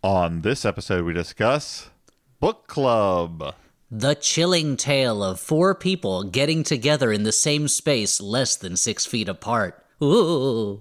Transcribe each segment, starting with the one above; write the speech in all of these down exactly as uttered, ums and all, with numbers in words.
On this episode, we discuss Book Club. The chilling tale of four people getting together in the same space less than six feet apart. Ooh.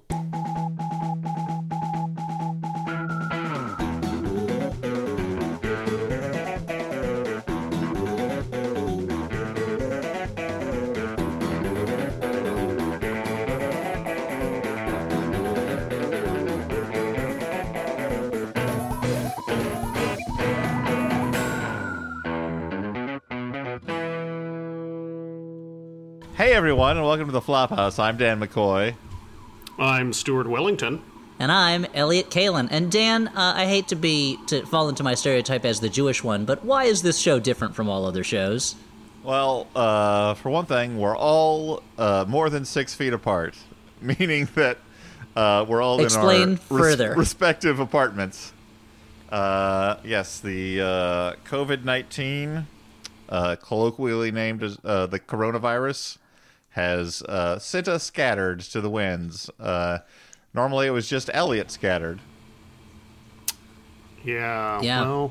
Hey everyone, and welcome to the Flophouse. I'm Dan McCoy. I'm Stuart Wellington. And I'm Elliot Kalin. And Dan, uh, I hate to be to fall into my stereotype as the Jewish one, but why is this show different from all other shows? Well, uh, for one thing, we're all uh, more than six feet apart, meaning that uh, we're all Explain in our further. Res- respective apartments. Uh, yes, the uh, COVID nineteen, uh, colloquially named as uh, the coronavirus, has uh, sent us scattered to the winds. Uh, normally it was just Elliot scattered. Yeah, Yeah. well...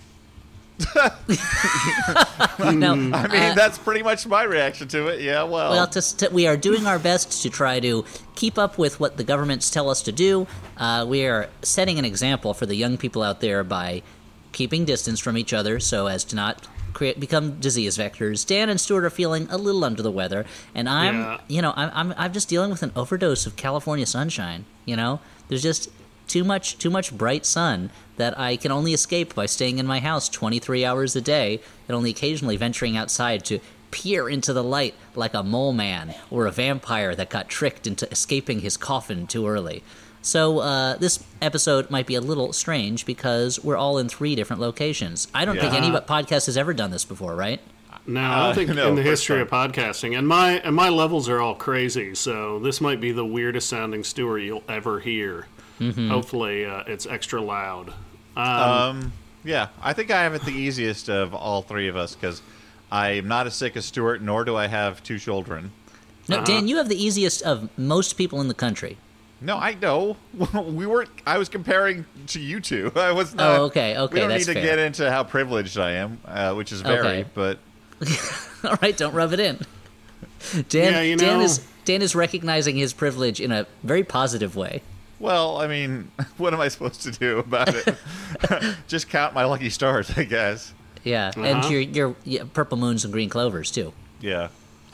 no, I mean, uh, that's pretty much my reaction to it. Yeah, well... Well, to, st- we are doing our best to try to keep up with what the governments tell us to do. Uh, we are setting an example for the young people out there by keeping distance from each other so as to not create become disease vectors. Dan and Stuart are feeling a little under the weather, and I'm, Yeah. you know, I'm, I'm I'm just dealing with an overdose of California sunshine. You know, there's just too much too much bright sun that I can only escape by staying in my house twenty-three hours a day and only occasionally venturing outside to peer into the light like a mole man or a vampire that got tricked into escaping his coffin too early. So uh, this episode might be a little strange because we're all in three different locations. I don't think Yeah. any podcast has ever done this before, right? No, I don't Uh, think no, in the first history time. of podcasting. And my and my levels are all crazy, so this might be the weirdest sounding Stuart you'll ever hear. Mm-hmm. Hopefully uh, it's extra loud. Um, Um, yeah, I think I have it the easiest of all three of us because I'm not as sick as Stuart, nor do I have two children. No, Uh-huh. Dan, you have the easiest of most people in the country. No, I know. We weren't. I was comparing to you two. I was not. Oh, okay, okay, We don't that's need to fair. get into how privileged I am, uh, which is very. Okay. But All right, don't rub it in. Dan, Yeah, you Dan know- is Dan is recognizing his privilege in a very positive way. well, I mean, what am I supposed to do about it? Just count my lucky stars, I guess. Yeah, and Uh-huh. your your yeah, purple moons and green clovers too. Yeah.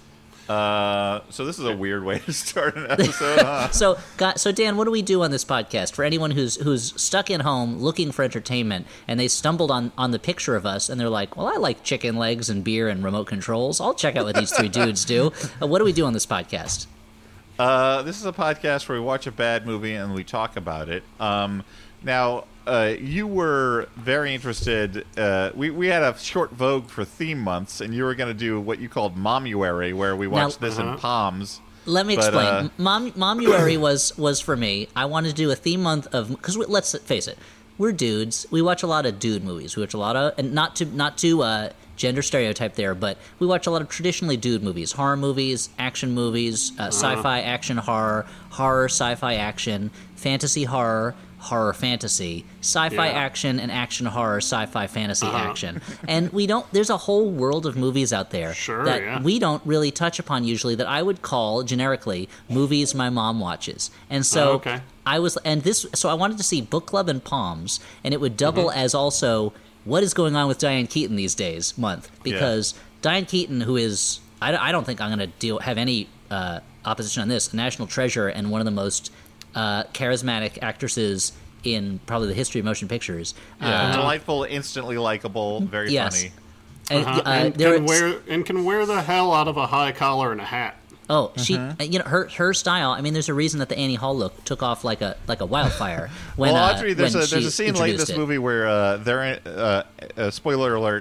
Uh, so this is a weird way to start an episode, huh? So, got, so Dan, what do we do on this podcast for anyone who's who's stuck at home looking for entertainment and they stumbled on, on the picture of us and they're like, well, I like chicken legs and beer and remote controls. I'll check out what these three dudes do. Uh, what do we do on this podcast? Uh, this is a podcast where we watch a bad movie and we talk about it. Um, now, uh, you were very interested. Uh, we we had a short vogue for theme months, and you were going to do what you called Momuary, where we watched this in Uh-huh. Palms. Let me But, explain. uh, Mom, Momuary was was for me. I wanted to do a theme month of because let's face it, we're dudes. We watch a lot of dude movies. We watch a lot of and not to not to uh, gender stereotype there, but we watch a lot of traditionally dude movies, horror movies, action movies, uh, sci-fi action horror, horror sci-fi action, fantasy horror. Horror fantasy, sci-fi Yeah. action, and action horror, sci-fi fantasy Uh-huh. action, and we don't. There's a whole world of movies out there Sure, that yeah. we don't really touch upon usually. That I would call generically movies my mom watches, and so Oh, okay. I was. And this, so I wanted to see Book Club and Palms, and it would double Mm-hmm. as also what is going on with Diane Keaton these days month because Diane Keaton, who is I, don't- I don't think I'm going to deal have any uh, opposition on this, a national treasure and one of the most uh, charismatic actresses in probably the history of motion pictures. Yeah, Uh, delightful, instantly likable, very Yes. funny. and, uh-huh. uh, and, there can is- wear, and can wear the hell out of a high collar and a hat. Oh, she, Mm-hmm. uh, you know, her her style. I mean, there's a reason that the Annie Hall look took off like a like a wildfire. When, well, uh, Audrey, there's when a there's she a scene late in introduced this it. movie where uh, they're in, uh, uh, spoiler alert.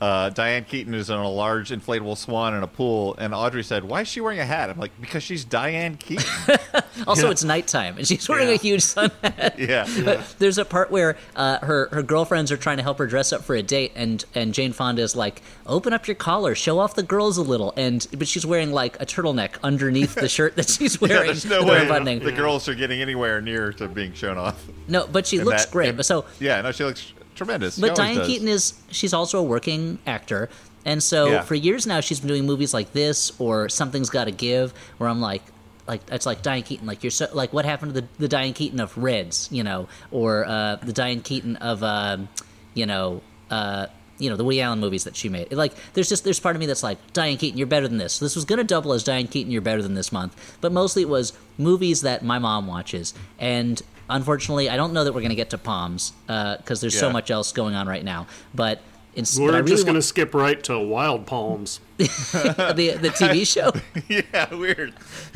uh, Diane Keaton is in a large inflatable swan in a pool, and Audrey said, "Why is she wearing a hat?" I'm like, "Because she's Diane Keaton." Also, Yeah. it's nighttime, and she's wearing Yeah. a huge sun hat. yeah. But there's a part where uh, her her girlfriends are trying to help her dress up for a date, and and Jane Fonda is like, "Open up your collar, show off the girls a little," and but she's wearing like a turtleneck underneath the shirt that she's Yeah, wearing. there's no with her way buttoning. the girls are getting anywhere near to being shown off. No, but she And looks that- great. and- But so yeah, no, she looks tremendous. She But always Diane does. Keaton is, she's also a working actor. And so Yeah. for years now, she's been doing movies like this or Something's Gotta Give, where I'm like, like it's like Diane Keaton, like you're so, like what happened to the, the Diane Keaton of Reds, you know, or uh, the Diane Keaton of, um, you know, uh, you know, the Woody Allen movies that she made. Like, there's just, there's part of me that's like, Diane Keaton, you're better than this. This was going to double as Diane Keaton, you're better than this month. But mostly it was movies that my mom watches. And unfortunately, I don't know that we're going to get to Palms, because there's so Yeah. much else going on right now. But it's, We're but I really just going to want- skip right to Wild Palms. the the T V show. Yeah, weird.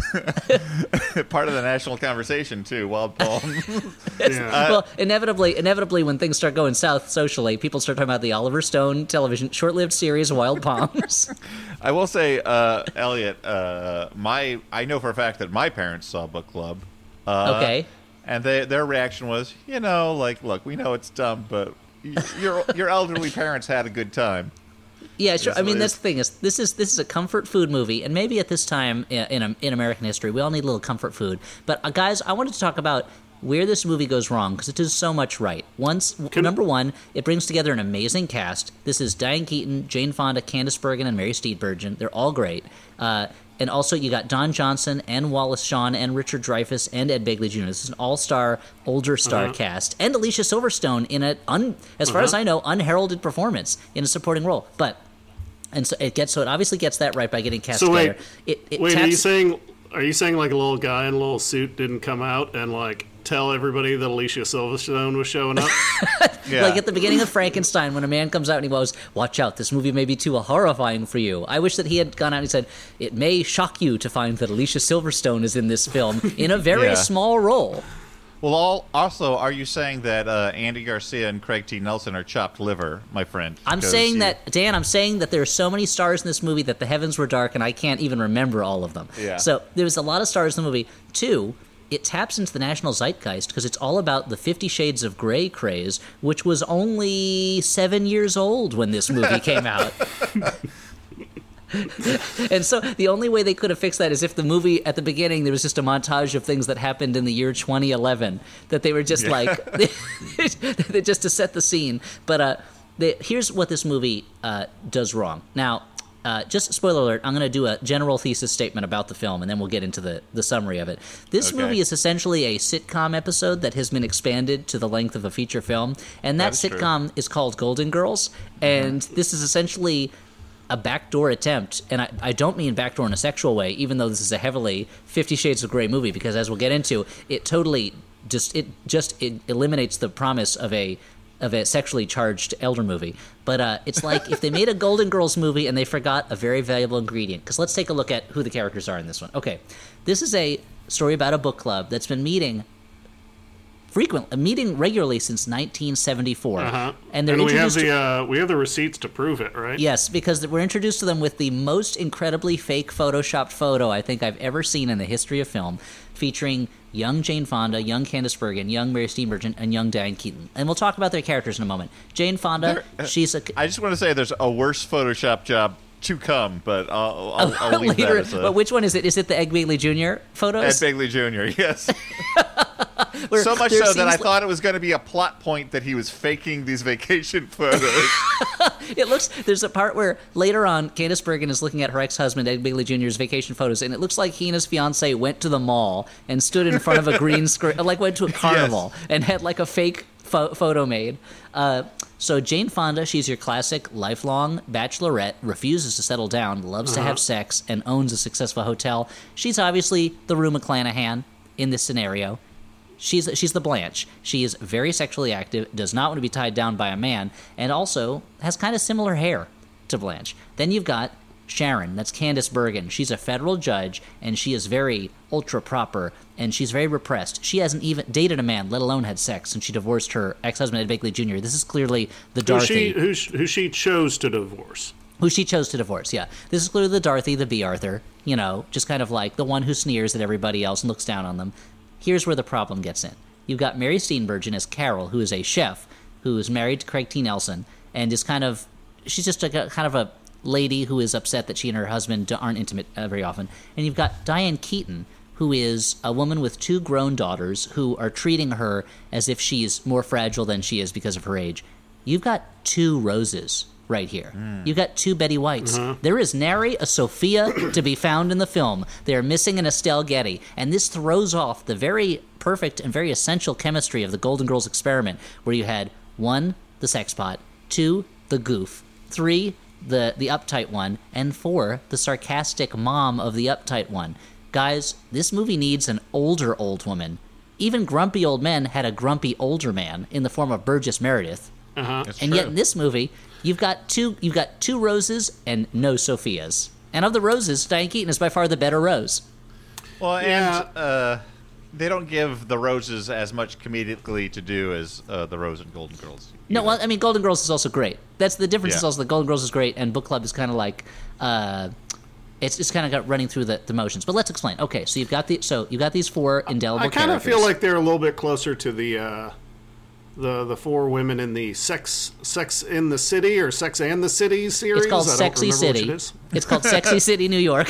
Part of the national conversation too. Wild Palm. Yeah. Well, inevitably, inevitably, when things start going south socially, people start talking about the Oliver Stone television short-lived series Wild Palms. I will say, uh, Elliot, uh, my I know for a fact that my parents saw Book Club. Uh, Okay. And they, their reaction was, you know, like, look, we know it's dumb, but y- your your elderly parents had a good time. Yeah, sure. Yes, I mean, it that's is. the thing is this is this is a comfort food movie, and maybe at this time in in, in American history, we all need a little comfort food. But uh, guys, I wanted to talk about where this movie goes wrong because it does so much right. Once, Can- number one, it brings together an amazing cast. This is Diane Keaton, Jane Fonda, Candice Bergen, and Mary Steenburgen. They're all great. Uh, and also, you got Don Johnson and Wallace Shawn and Richard Dreyfuss and Ed Begley Junior This is an all-star, older star Uh-huh. cast, and Alicia Silverstone in a, un, as far Uh-huh. as I know, unheralded performance in a supporting role. But and so it gets so it obviously gets that right by getting cast So wait, together. It, it wait, taps, are you saying are you saying like a little guy in a little suit didn't come out and like tell everybody that Alicia Silverstone was showing up? Yeah. like at the beginning of Frankenstein when a man comes out and he goes, "Watch out, this movie may be too horrifying for you." I wish that he had gone out and he said, "It may shock you to find that Alicia Silverstone is in this film in a very Yeah. small role." Well, all, also, are you saying that uh, Andy Garcia and Craig T. Nelson are chopped liver, my friend? I'm 'Cause saying you- that, Dan, I'm saying that there are so many stars in this movie that the heavens were dark and I can't even remember all of them. Yeah. So there's a lot of stars in the movie. Two, it taps into the national zeitgeist because it's all about the Fifty Shades of Grey craze, which was only seven years old when this movie came out. And so the only way they could have fixed that is if the movie at the beginning there was just a montage of things that happened in the year twenty eleven that they were just Yeah. like just to set the scene. But uh, the, here's what this movie uh, does wrong. Now, uh, just spoiler alert, I'm going to do a general thesis statement about the film, and then we'll get into the, the summary of it. This Okay. movie is essentially a sitcom episode that has been expanded to the length of a feature film, and that, That is true. sitcom is called Golden Girls, and this is essentially a backdoor attempt, and I, I don't mean backdoor in a sexual way, even though this is a heavily Fifty Shades of Grey movie, because as we'll get into, it totally just it just it eliminates the promise of a of a sexually charged elder movie. But uh, it's like if they made a Golden Girls movie and they forgot a very valuable ingredient. Because let's take a look at who the characters are in this one. Okay, this is a story about a book club that's been meeting frequent, meeting regularly since nineteen seventy-four, Uh-huh. and they're we have introduced. the uh, we have the receipts to prove it, right? Yes, because we're introduced to them with the most incredibly fake photoshopped photo I think I've ever seen in the history of film, featuring young Jane Fonda, young Candice Bergen, young Mary Steenburgen, and young Diane Keaton. And we'll talk about their characters in a moment. Jane Fonda, There- uh, she's a... I just want to say there's a worse Photoshop job to come, but I'll, I'll, I'll leave later, that as a... but which one is it? Is it the Ed Begley Junior Ed photos? Begley Junior, yes. Where So much there so that I seems thought it was going to be a plot point that he was faking these vacation photos. It looks. There's a part where later on, Candice Bergen is looking at her ex-husband Ed Begley Junior's vacation photos, and it looks like he and his fiance went to the mall and stood in front of a green screen, like went to a carnival and had like a fake pho- photo made. Uh, so Jane Fonda, she's your classic lifelong bachelorette, refuses to settle down, loves to have sex, and owns a successful hotel. She's obviously the Rue McClanahan in this scenario. She's she's the Blanche. She is very sexually active, does not want to be tied down by a man, and also has kind of similar hair to Blanche. Then you've got Sharon, that's Candice Bergen. She's a federal judge, and she is very ultra-proper, and she's very repressed. She hasn't even dated a man, let alone had sex, since she divorced her ex-husband, Ed Begley Junior This is cclearly the Dorothy. Who she, who, who she chose to divorce. Who she chose to divorce, yeah. This is clearly the Dorothy, the B. Arthur, you know, just kind of like the one who sneers at everybody else and looks down on them. Here's where the problem gets in. You've got Mary Steenburgen as Carol, who is a chef, who is married to Craig T. Nelson, and is kind of, she's just a kind of a lady who is upset that she and her husband aren't intimate uh, very often. And you've got Diane Keaton, who is a woman with two grown daughters who are treating her as if she's more fragile than she is because of her age. You've got two Roses right here. Mm. You've got two Betty Whites. Mm-hmm. There is nary a Sophia to be found in the film. They are missing an Estelle Getty. And this throws off the very perfect and very essential chemistry of the Golden Girls experiment, where you had one, the sex pot, two, the goof, three, the the uptight one, and four, the sarcastic mom of the uptight one. Guys, this movie needs an older old woman. Even grumpy old men had a grumpy older man in the form of Burgess Meredith. Uh-huh. And true. yet in this movie, you've got two you've got two Roses and no Sophias. And of the Roses, Diane Keaton is by far the better Rose. Well, Yeah. and uh, they don't give the Roses as much comedically to do as uh, the Rose and Golden Girls. No, either. well, I mean, Golden Girls is also great. That's the difference. Is Yeah. also that Golden Girls is great, and Book Club is kind of like, uh, it's it's kind of got running through the, the motions. But let's explain. Okay, so you've got the so you've got these four indelible I kind of characters. feel like they're a little bit closer to the uh, the the four women in the Sex Sex in the City or Sex and the City series. It's called I don't Sexy remember which City. It is. It's called Sexy City, New York.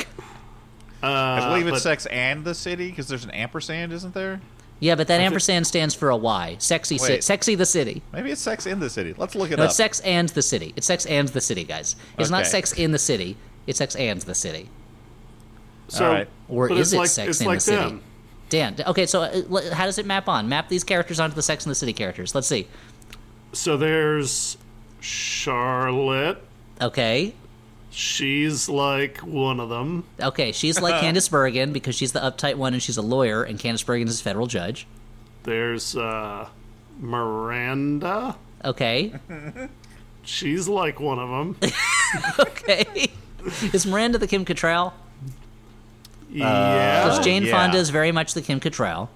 I believe it's but- Sex and the City, because there's an ampersand, isn't there? Yeah, but that ampersand stands for a Y. Sexy, ci- Wait. Sexy the City. Maybe it's Sex in the City. Let's look it No, up. it's Sex and the City. It's Sex and the City, guys. It's not Okay. Sex in the City. It's Sex and the City. So, All right. Or but is it's it like, Sex it's in like the City? them. Dan, okay, so uh, l- how does it map on? Map these characters onto the Sex and the City characters. Let's see. So there's Charlotte. Okay. She's like one of them. Okay, she's like Candice Bergen because she's the uptight one and she's a lawyer, and Candice Bergen is a federal judge. There's uh, Miranda. Okay. She's like one of them. Okay. Is Miranda the Kim Cattrall? yeah. Because Jane yeah. Fonda is very much the Kim Cattrall.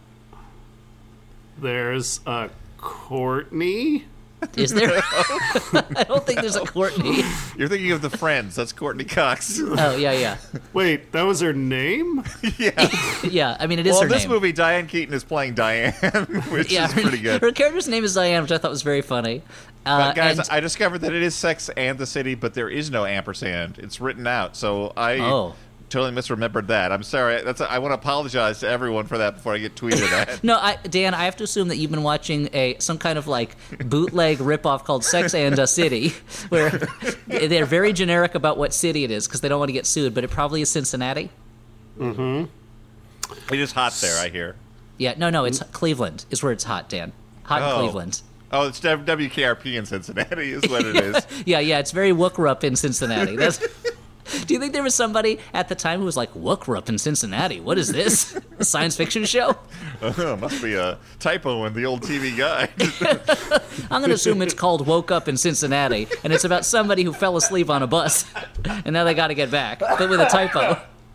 There's uh, Courtney. Is there? I don't think there's a Courtney. You're thinking of the Friends. That's Courtney Cox. Oh, yeah, yeah. Wait, that was her name? yeah. Yeah, I mean, it is Well, her in this name. movie, Diane Keaton is playing Diane, which yeah, is pretty good. Her character's name is Diane, which I thought was very funny. Uh, But guys, and- I discovered that it is Sex and the City, but there is no ampersand. It's written out, so I Oh. totally misremembered that. I'm sorry. That's I want to apologize to everyone for that before I get tweeted at. No, I, Dan, I have to assume that you've been watching a some kind of like bootleg ripoff called Sex and a City, where they're very generic about what city it is because they don't want to get sued, but it probably is Cincinnati. It is hot there, I hear. Yeah, no, no, it's Cleveland is where it's hot, Dan. Hot in Oh. Cleveland. Oh, it's W K R P in Cincinnati, is what it is. Yeah, yeah, it's very Wookrup in Cincinnati. That's. Do you think there was somebody at the time who was like, Wookrup in Cincinnati? What is this? A science fiction show? Uh, must be a typo in the old T V guide. I'm going to assume it's called Woke Up in Cincinnati, and it's about somebody who fell asleep on a bus, and now they got to get back, but with a typo.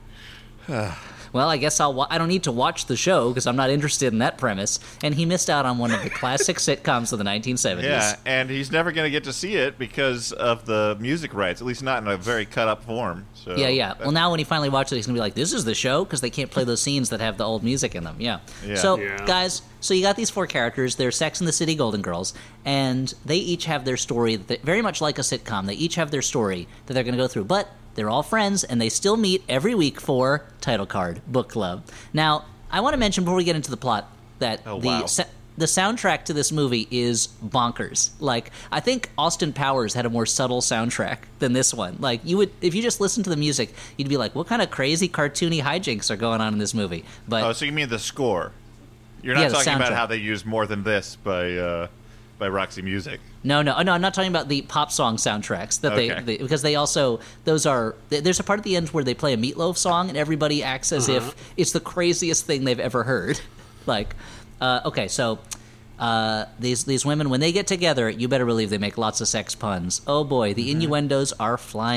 Well, I guess I'll. Wa- I don't need to watch the show because I'm not interested in that premise. And he missed out on one of the classic sitcoms of the nineteen seventies. Yeah, and he's never going to get to see it because of the music rights, at least not in a very cut-up form. So Yeah, yeah. Well, now when he finally watches it, he's gonna be like, "This is the show," because they can't play those scenes that have the old music in them. Yeah. Yeah. So, Yeah. guys, so you got these four characters. They're Sex and the City Golden Girls, and they each have their story. That very much like a sitcom. They each have their story that they're gonna go through, but they're all friends, and they still meet every week for Title Card Book Club. Now, I want to mention before we get into the plot that Oh, the wow. sa- the soundtrack to this movie is bonkers. Like, I think Austin Powers had a more subtle soundtrack than this one. Like, you would, if you just listen to the music, you'd be like, what kind of crazy cartoony hijinks are going on in this movie? But Oh, so you mean the score? You're not Yeah, the talking about soundtrack. how they use More Than This by uh, by Roxy Music. no, no, no, I'm not talking about the pop song soundtracks that Okay. they, they, because they also, those are, th- there's a part at the end where they play a Meatloaf song and everybody acts as if it's the craziest thing they've ever heard. Like, uh, okay, so uh, these these women, when they get together, you better believe they make lots of sex puns. Oh boy, the innuendos are flying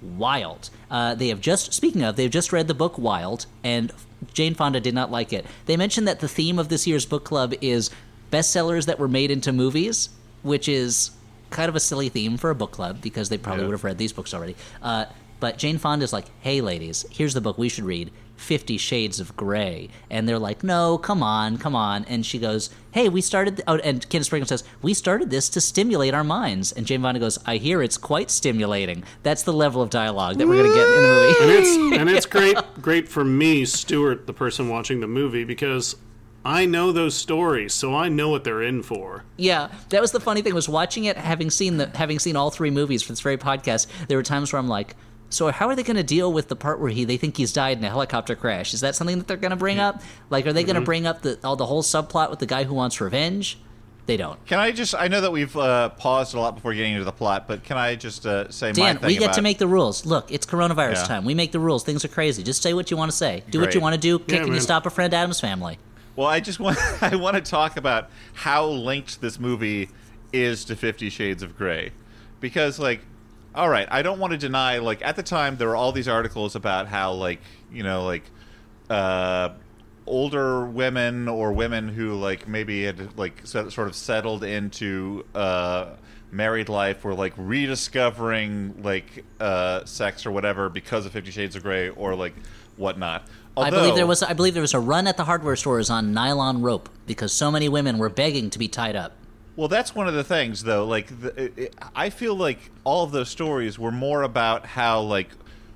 wild. Uh, they have just, speaking of, they've just read the book Wild, and Jane Fonda did not like it. They mentioned that the theme of this year's book club is bestsellers that were made into movies, which is kind of a silly theme for a book club because they probably Yeah. would have read these books already. Uh, but Jane Fonda's like, hey, ladies, here's the book we should read, Fifty Shades of Grey. And they're like, no, come on, come on. And she goes, hey, we started... Th- oh, and Candace Bergen says, we started this to stimulate our minds. And Jane Fonda goes, I hear it's quite stimulating. That's the level of dialogue that we're going to get in the movie. And it's and it's great great for me, Stuart, the person watching the movie, because I know those stories, so I know what they're in for. Yeah, that was the funny thing, was watching it, having seen the having seen all three movies for this very podcast, there were times where I'm like, so how are they going to deal with the part where he they think he's died in a helicopter crash? Is that something that they're going to bring up? Like, are they going to bring up the all the whole subplot with the guy who wants revenge? They don't. Can I just? I know that we've uh, paused a lot before getting into the plot, but can I just uh, say my Dan, thing we get about, to make the rules. Look, it's coronavirus Yeah. time. We make the rules. Things are crazy. Just say what you want to say. Do what Great. you want to do. Can you man. stop a friend Adam's family? Well, I just want I want to talk about how linked this movie is to Fifty Shades of Grey, because like, all right, I don't want to deny, like, at the time there were all these articles about how, like, you know, like uh older women or women who like maybe had like so- sort of settled into uh married life were like rediscovering like uh sex or whatever because of Fifty Shades of Grey or like whatnot. I believe Although- there was I believe there was a run at the hardware stores on nylon rope because so many women were begging to be tied up. Well, that's one of the things, though. Like, the, it, it, I feel like all of those stories were more about how, like,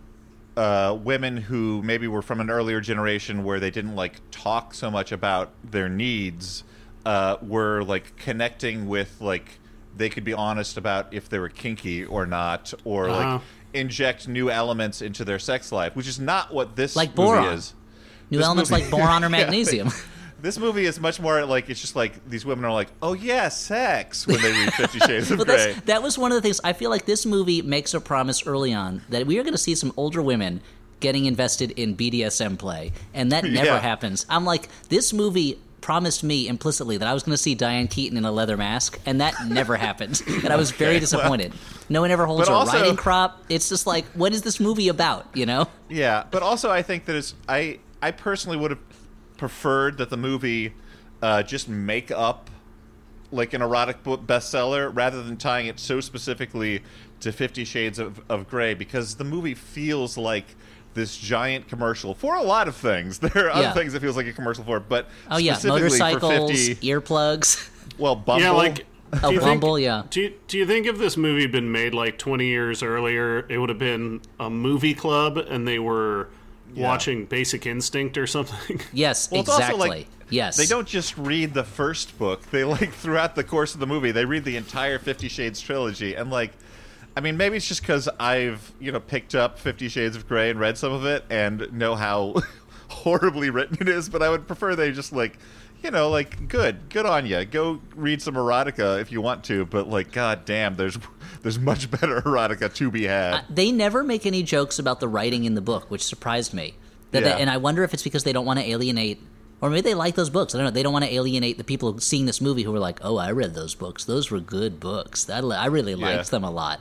uh, women who maybe were from an earlier generation where they didn't, like, talk so much about their needs uh, were, like, connecting with, like, they could be honest about if they were kinky or not, or, Uh-huh. like, inject new elements into their sex life, which is not what this Like movie boron. is. New This elements movie- like boron or Yeah, magnesium. This movie is much more like, it's just like these women are like, oh yeah, sex, when they read Fifty Shades of But Grey. that's, that was one of the things. I feel like this movie makes a promise early on that we are going to see some older women getting invested in B D S M play, and that never Yeah. happens. I'm like, this movie promised me implicitly that I was going to see Diane Keaton in a leather mask, and that never happened. And I was very disappointed. No one ever holds But a also- riding crop. It's just like, what is this movie about, you know? Yeah, but also I think that it's I I personally would have preferred that the movie uh, just make up like an erotic book bestseller rather than tying it so specifically to Fifty Shades of, of Grey, because the movie feels like this giant commercial for a lot of things. There are other Yeah. things it feels like a commercial for, but Oh, yeah, specifically motorcycles, for fifty, earplugs. well, Bumble. Yeah, like. Oh, do you Bumble, think, yeah. Do you, do you think if this movie had been made like twenty years earlier, it would have been a movie club and they were watching Basic Instinct or something? Yes, Well, it's also, exactly. like, yes. They don't just read the first book. They, like, throughout the course of the movie, they read the entire Fifty Shades trilogy. And, like, I mean, maybe it's just because I've, you know, picked up Fifty Shades of Grey and read some of it and know how horribly written it is, but I would prefer they just, like, you know, like, good. Good on you. Go read some erotica if you want to, but, like, god damn, there's there's much better erotica to be had. Uh, they never make any jokes about the writing in the book, which surprised me. That Yeah. they, and I wonder if it's because they don't want to alienate, or maybe they like those books. I don't know. They don't want to alienate the people seeing this movie who are like, "Oh, I read those books. Those were good books. That I really liked Yeah. them a lot."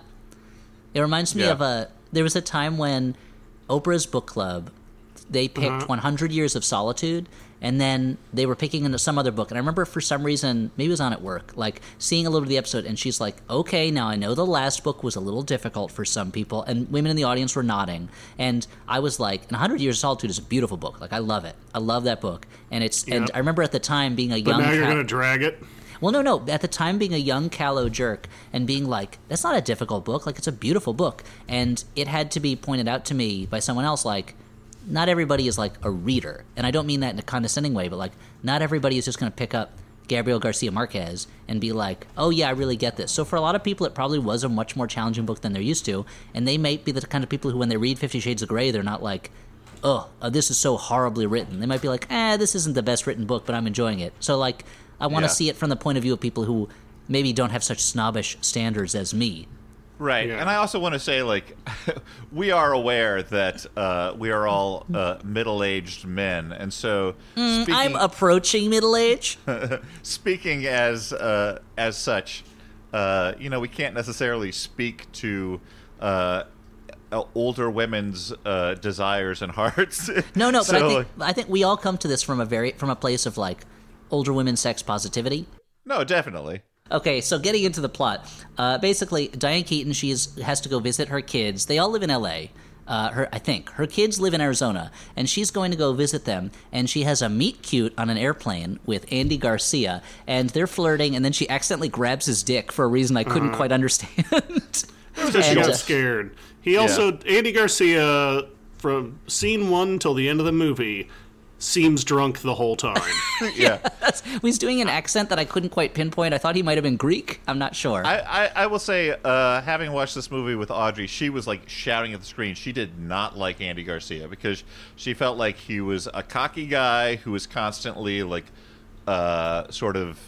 It reminds me Yeah. of a. There was a time when Oprah's book club, they picked Uh-huh. one hundred Years of Solitude, and then they were picking into some other book. And I remember for some reason, maybe it was on at work, like seeing a little of the episode, and she's like, okay, now I know the last book was a little difficult for some people, and women in the audience were nodding. And I was like, and one hundred Years of Solitude is a beautiful book. Like, I love it. I love that book. And it's, and Yep. I remember at the time being a But young now you're cat- going to drag it. well, no, no. At the time, being a young callow jerk and being like, that's not a difficult book. Like, it's a beautiful book. And it had to be pointed out to me by someone else, like, not everybody is like a reader. And I don't mean that in a condescending way, but like, not everybody is just going to pick up Gabriel Garcia Marquez and be like, oh, yeah, I really get this. So for a lot of people, it probably was a much more challenging book than they're used to. And they may be the kind of people who, when they read Fifty Shades of Grey, they're not like, oh, uh, this is so horribly written. They might be like, eh, this isn't the best written book, but I'm enjoying it. So, like, I want to Yeah. see it from the point of view of people who maybe don't have such snobbish standards as me. Right, Yeah. and I also want to say, like, we are aware that uh, we are all uh, middle-aged men, and so speaking, I'm approaching middle age. speaking as uh, as such, uh, you know, we can't necessarily speak to uh, uh, older women's uh, desires and hearts. No, no, but So, I think like, I think we all come to this from a very from a place of like older women's sex positivity. no, definitely. Okay, so getting into the plot, uh, basically Diane Keaton she's has to go visit her kids. They all live in L A. Uh, her, I think her kids live in Arizona, and she's going to go visit them. And she has a meet cute on an airplane with Andy Garcia, and they're flirting. And then she accidentally grabs his dick for a reason I couldn't Uh-huh. quite understand. Because she And, got uh, scared. He also, Andy Garcia, from scene one till the end of the movie, seems drunk the whole time. Yeah. He's doing an accent that I couldn't quite pinpoint. I thought he might have been Greek. I'm not sure. I, I, I will say, uh, having watched this movie with Audrey, she was like shouting at the screen. She did not like Andy Garcia because she felt like he was a cocky guy who was constantly like uh, sort of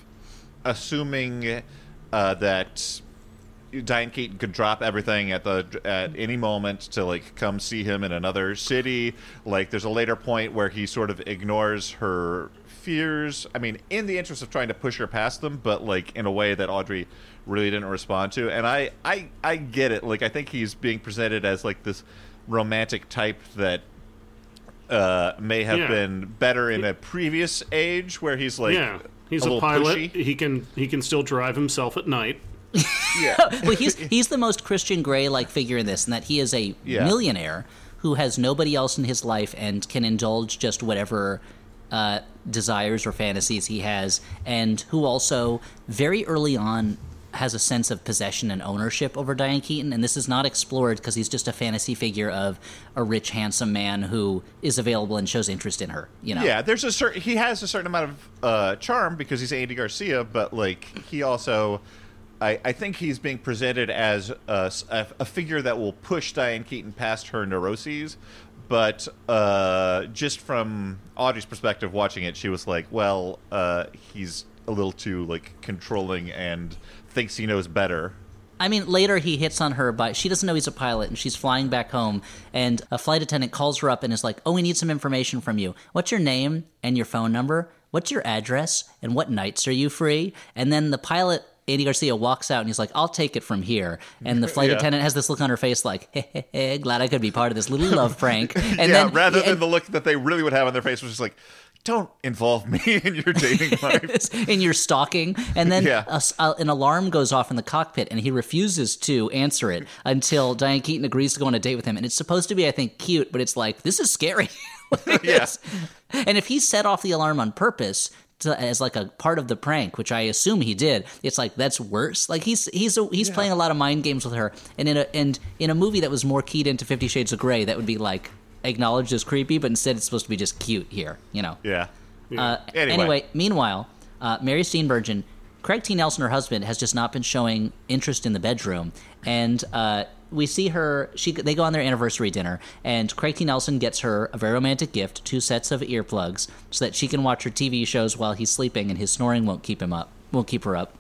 assuming uh, that Diane Keaton could drop everything at the at any moment to like come see him in another city. Like there's a later point where he sort of ignores her fears. I mean, in the interest of trying to push her past them, but like in a way that Audrey really didn't respond to. And I I I get it. Like I think he's being presented as like this romantic type that uh, may have Yeah. been better in a previous age where he's like Yeah, he's a a, little pilot. pushy. He can he can still drive himself at night. Yeah. Well, he's he's the most Christian Grey like figure in this, in that he is a Yeah. millionaire who has nobody else in his life and can indulge just whatever uh, desires or fantasies he has, and who also very early on has a sense of possession and ownership over Diane Keaton, and this is not explored because he's just a fantasy figure of a rich, handsome man who is available and shows interest in her. You know? Yeah, there's a certain he has a certain amount of uh, charm because he's Andy Garcia, but like he also. I, I think he's being presented as a, a figure that will push Diane Keaton past her neuroses, but uh, just from Audrey's perspective watching it, she was like, well, uh, he's a little too like controlling and thinks he knows better. I mean, later he hits on her, but she doesn't know he's a pilot, and she's flying back home, and a flight attendant calls her up and is like, oh, we need some information from you. What's your name and your phone number? What's your address? And what nights are you free? And then the pilot, Andy Garcia, walks out, and he's like, I'll take it from here. And the flight Yeah. attendant has this look on her face like, hey, hey, hey, glad I could be part of this little love prank. And yeah, then, rather and- than the look that they really would have on their face, was just like, don't involve me in your dating life. in your stalking, and then Yeah. a, a- an alarm goes off in the cockpit, and he refuses to answer it until Diane Keaton agrees to go on a date with him. And it's supposed to be, I think, cute, but it's like, this is scary. Like Yeah. this. And if he set off the alarm on purpose to, as like a part of the prank, which I assume he did, it's like that's worse. Like he's he's a, he's playing a lot of mind games with her, and in a and in a movie that was more keyed into Fifty Shades of Grey, that would be like acknowledged as creepy, but instead it's supposed to be just cute here, you know. Yeah. Uh, Anyway. anyway. meanwhile, uh, Mary Steenburgen, Craig T. Nelson, her husband, has just not been showing interest in the bedroom, and uh, we see her. She they go on their anniversary dinner, and Craig T. Nelson gets her a very romantic gift: two sets of earplugs, so that she can watch her T V shows while he's sleeping, and his snoring won't keep him up. Won't keep her up.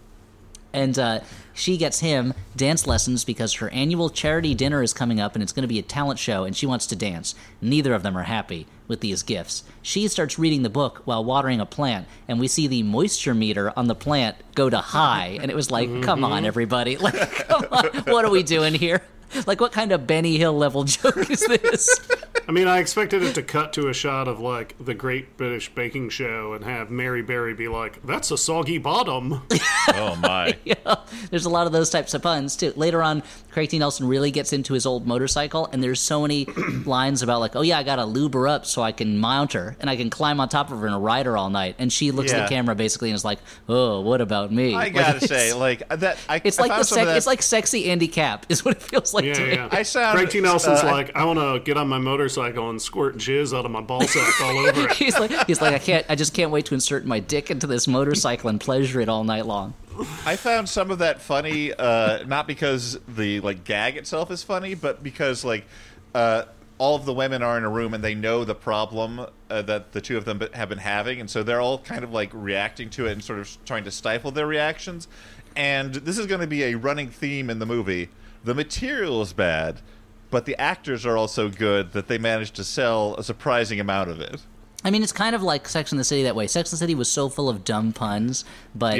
And uh, she gets him dance lessons because her annual charity dinner is coming up and it's going to be a talent show and she wants to dance. Neither of them are happy with these gifts. She starts reading the book while watering a plant, and we see the moisture meter on the plant go to high. And it was like, come on, everybody. Like, come on. What are we doing here? Like, what kind of Benny Hill level joke is this? I mean, I expected it to cut to a shot of, like, the Great British Baking Show and have Mary Berry be like, that's a soggy bottom. Oh my. Yeah, there's a lot of those types of puns too. Later on, Craig T. Nelson really gets into his old motorcycle, and there's so many lines about like, oh yeah, I gotta lube her up so I can mount her and I can climb on top of her and ride her all night. And she looks at Yeah. the camera basically and is like, oh, what about me? I Like, gotta it's- say, like that. I, it's I like found the some sec- of that- it's like sexy Andy Capp is what it feels like Yeah, to me. yeah. I sound- Craig T. Nelson's uh, I- like, I want to get on my motorcycle and squirt jizz out of my ball sack all over it. He's like, he's like, I can't, I just can't wait to insert my dick into this motorcycle and pleasure it all night long. I found some of that funny, uh, not because the like gag itself is funny, but because like uh, all of the women are in a room and they know the problem uh, that the two of them have been having, and so they're all kind of like reacting to it and sort of trying to stifle their reactions. And this is going to be a running theme in the movie. The material is bad, but the actors are also good that they managed to sell a surprising amount of it. I mean, it's kind of like Sex and the City that way. Sex and the City was so full of dumb puns, but Yeah.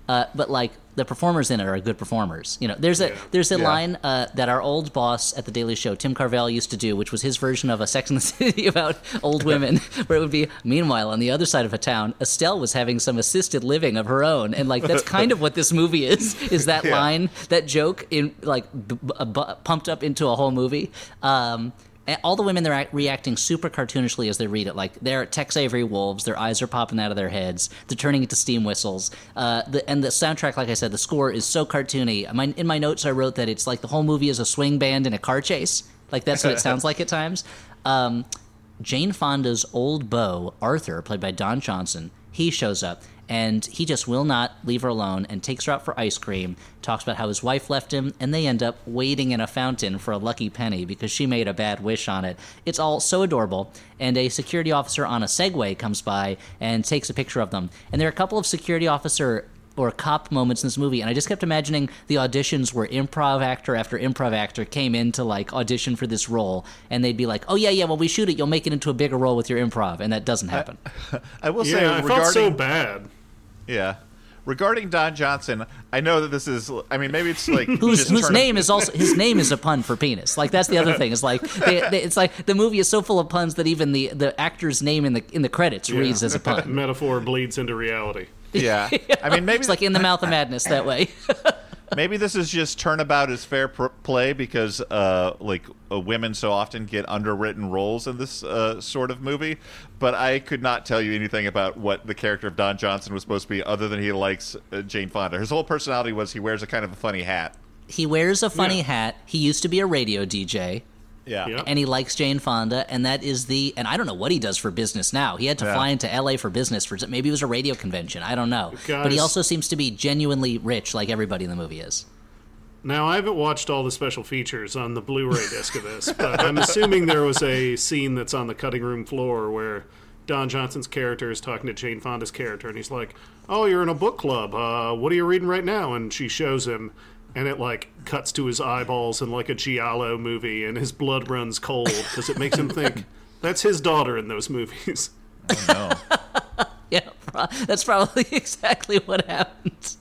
Uh, but like the performers in it are good performers. You know, there's a Yeah. there's a Yeah. line uh, that our old boss at the Daily Show, Tim Carvel, used to do, which was his version of a Sex and the City about old women, where it would be, meanwhile, on the other side of a town, Estelle was having some assisted living of her own, and like that's kind of what this movie is. Is that Yeah. line, that joke, in like b- b- b- pumped up into a whole movie? Um, and all the women, they're act- reacting super cartoonishly as they read it. Like, they're Tex Avery wolves. Their eyes are popping out of their heads. They're turning into steam whistles. Uh, the, and the soundtrack, like I said, the score is so cartoony. My, in my notes, I wrote that it's like the whole movie is a swing band in a car chase. Like, that's what it sounds like at times. Um, Jane Fonda's old beau, Arthur, played by Don Johnson, he shows up. And he just will not leave her alone and takes her out for ice cream, talks about how his wife left him, and they end up wading in a fountain for a lucky penny because she made a bad wish on it. It's all so adorable. And a security officer on a Segway comes by and takes a picture of them. And there are a couple of security officer or cop moments in this movie, and I just kept imagining the auditions where improv actor after improv actor came in to like audition for this role, and they'd be like, oh yeah, yeah, well we shoot it, you'll make it into a bigger role with your improv, and that doesn't happen. I will say Yeah, I regarding felt so bad. yeah, regarding Don Johnson, I know that this is. I mean, maybe it's like whose just whose turn- name is also his name is a pun for penis. Like that's the other thing. It's like they, they, it's like the movie is so full of puns that even the, the actor's name in the in the credits reads as a pun. Metaphor bleeds into reality. Yeah, I mean, maybe It's like In the Mouth of Madness that way. maybe this is just turnabout is fair pr- play because uh, like uh, women so often get underwritten roles in this uh, sort of movie. But I could not tell you anything about what the character of Don Johnson was supposed to be, other than he likes uh, Jane Fonda. His whole personality was he wears a kind of a funny hat. He wears a funny Yeah. hat. He used to be a radio D J. Yeah. Yeah. And he likes Jane Fonda, and that is the. And I don't know what he does for business now. He had to Yeah. fly into L A for business for maybe it was a radio convention. I don't know, but he Guys- also seems to be genuinely rich, like everybody in the movie is. Now, I haven't watched all the special features on the Blu-ray disc of this, but I'm assuming there was a scene that's on the cutting room floor where Don Johnson's character is talking to Jane Fonda's character, and he's like, "Oh, you're in a book club. Uh, what are you reading right now?" And she shows him, and it like cuts to his eyeballs in like a Giallo movie, and his blood runs cold because it makes him think that's his daughter in those movies. Oh, no. Yeah, pro- that's probably exactly what happened.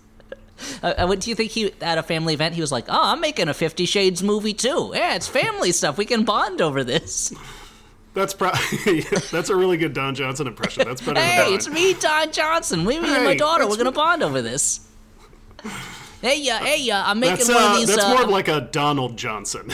Uh, what do you think he at a family event? He was like, "Oh, I'm making a Fifty Shades movie too. Yeah, it's family stuff. We can bond over this." That's pro- that's a really good Don Johnson impression. That's better than Hey, mine. it's me, Don Johnson. Me, me and my Hey, daughter. that's We're gonna bond over this. Hey, uh, hey, uh, I'm making That's, one uh, of these. that's uh, more of like a Donald Johnson.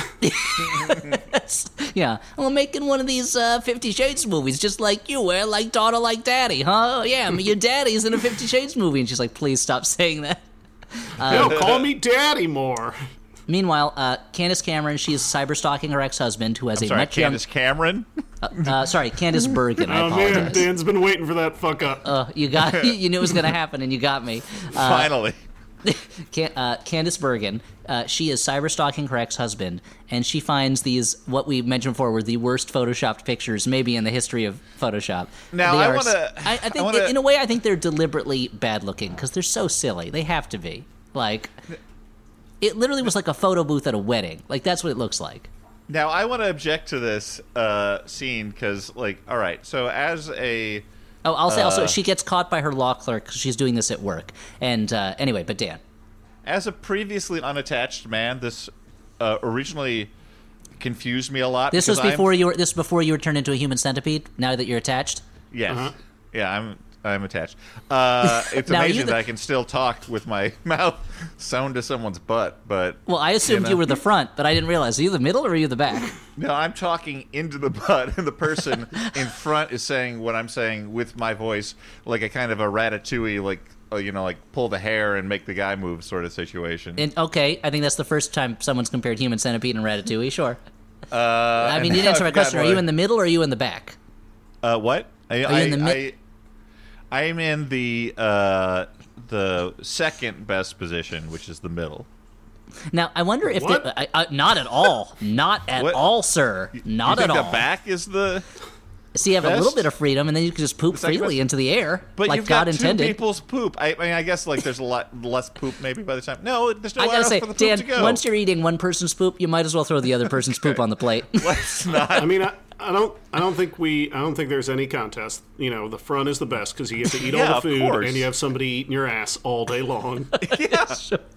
Yeah, I'm making one of these uh, Fifty Shades movies, just like you were, like daughter, like daddy, huh? Yeah, I mean, your daddy's in a Fifty Shades movie, and she's like, "Please stop saying that." No, call me Daddy more. Meanwhile, uh, Candace Cameron, she is cyber stalking her ex-husband, who has a Sorry, much Candace Cameron. young. Uh, sorry, Candace Bergen. I Oh man, apologize. Dan's been waiting for that fuck up. Uh, you got, you knew it was going to happen, and you got me. Uh, Finally. Can, uh, Candace Bergen, uh, she is cyber stalking her ex-husband, and she finds these, what we mentioned before, were the worst photoshopped pictures maybe in the history of Photoshop. Now, They I are wanna- s- I, I I think, wanna- in a way, I think they're deliberately bad looking because they're so silly. They have to be. Like, it literally was like a photo booth at a wedding. Like, that's what it looks like. Now, I want to object to this uh, scene because, like, all right, so as a. Oh, I'll say also, Uh. she gets caught by her law clerk because she's doing this at work. And uh, anyway, but Dan. As a previously unattached man, this uh, originally confused me a lot. This was because before I'm, you were. This was before you were turned into a human centipede. Now that you're attached. Yes. Uh-huh. Yeah, I'm. I'm attached. Uh, it's Now, are you amazing the- that I can still talk with my mouth sewn to someone's butt, but Well, I assumed know. you were the front, but I didn't realize. Are you the middle or are you the back? no, I'm talking into the butt, and the person in front is saying what I'm saying with my voice, like a kind of a ratatouille, like uh, you know, like pull the hair and make the guy move sort of situation. And okay, I think that's the first time someone's compared Human Centipede and Ratatouille. Sure. uh, I mean, you didn't answer my question. Are you in the middle or are you in the back? Uh, what? I, Are you in the I, mid- I, I'm in the uh, the second best position, which is the middle. Now, I wonder if What? the, I, I, not at all, not at What? all, sir, not you at think all. the back is the? So you have a little best? bit of freedom, and then you can just poop second freely best? into the air, But like you've God got intended. two people's poop. I, I mean, I guess like there's a lot less poop maybe by the time. No, there's no I gotta else say, for the poop Dan, to go. once you're eating one person's poop, you might as well throw the other person's poop on the plate. Let's not. I mean, I, I don't. I don't think we. I don't think there's any contest. You know, the front is the best because you get to eat Yeah, all of the food course. and you have somebody eating your ass all day long. Yeah.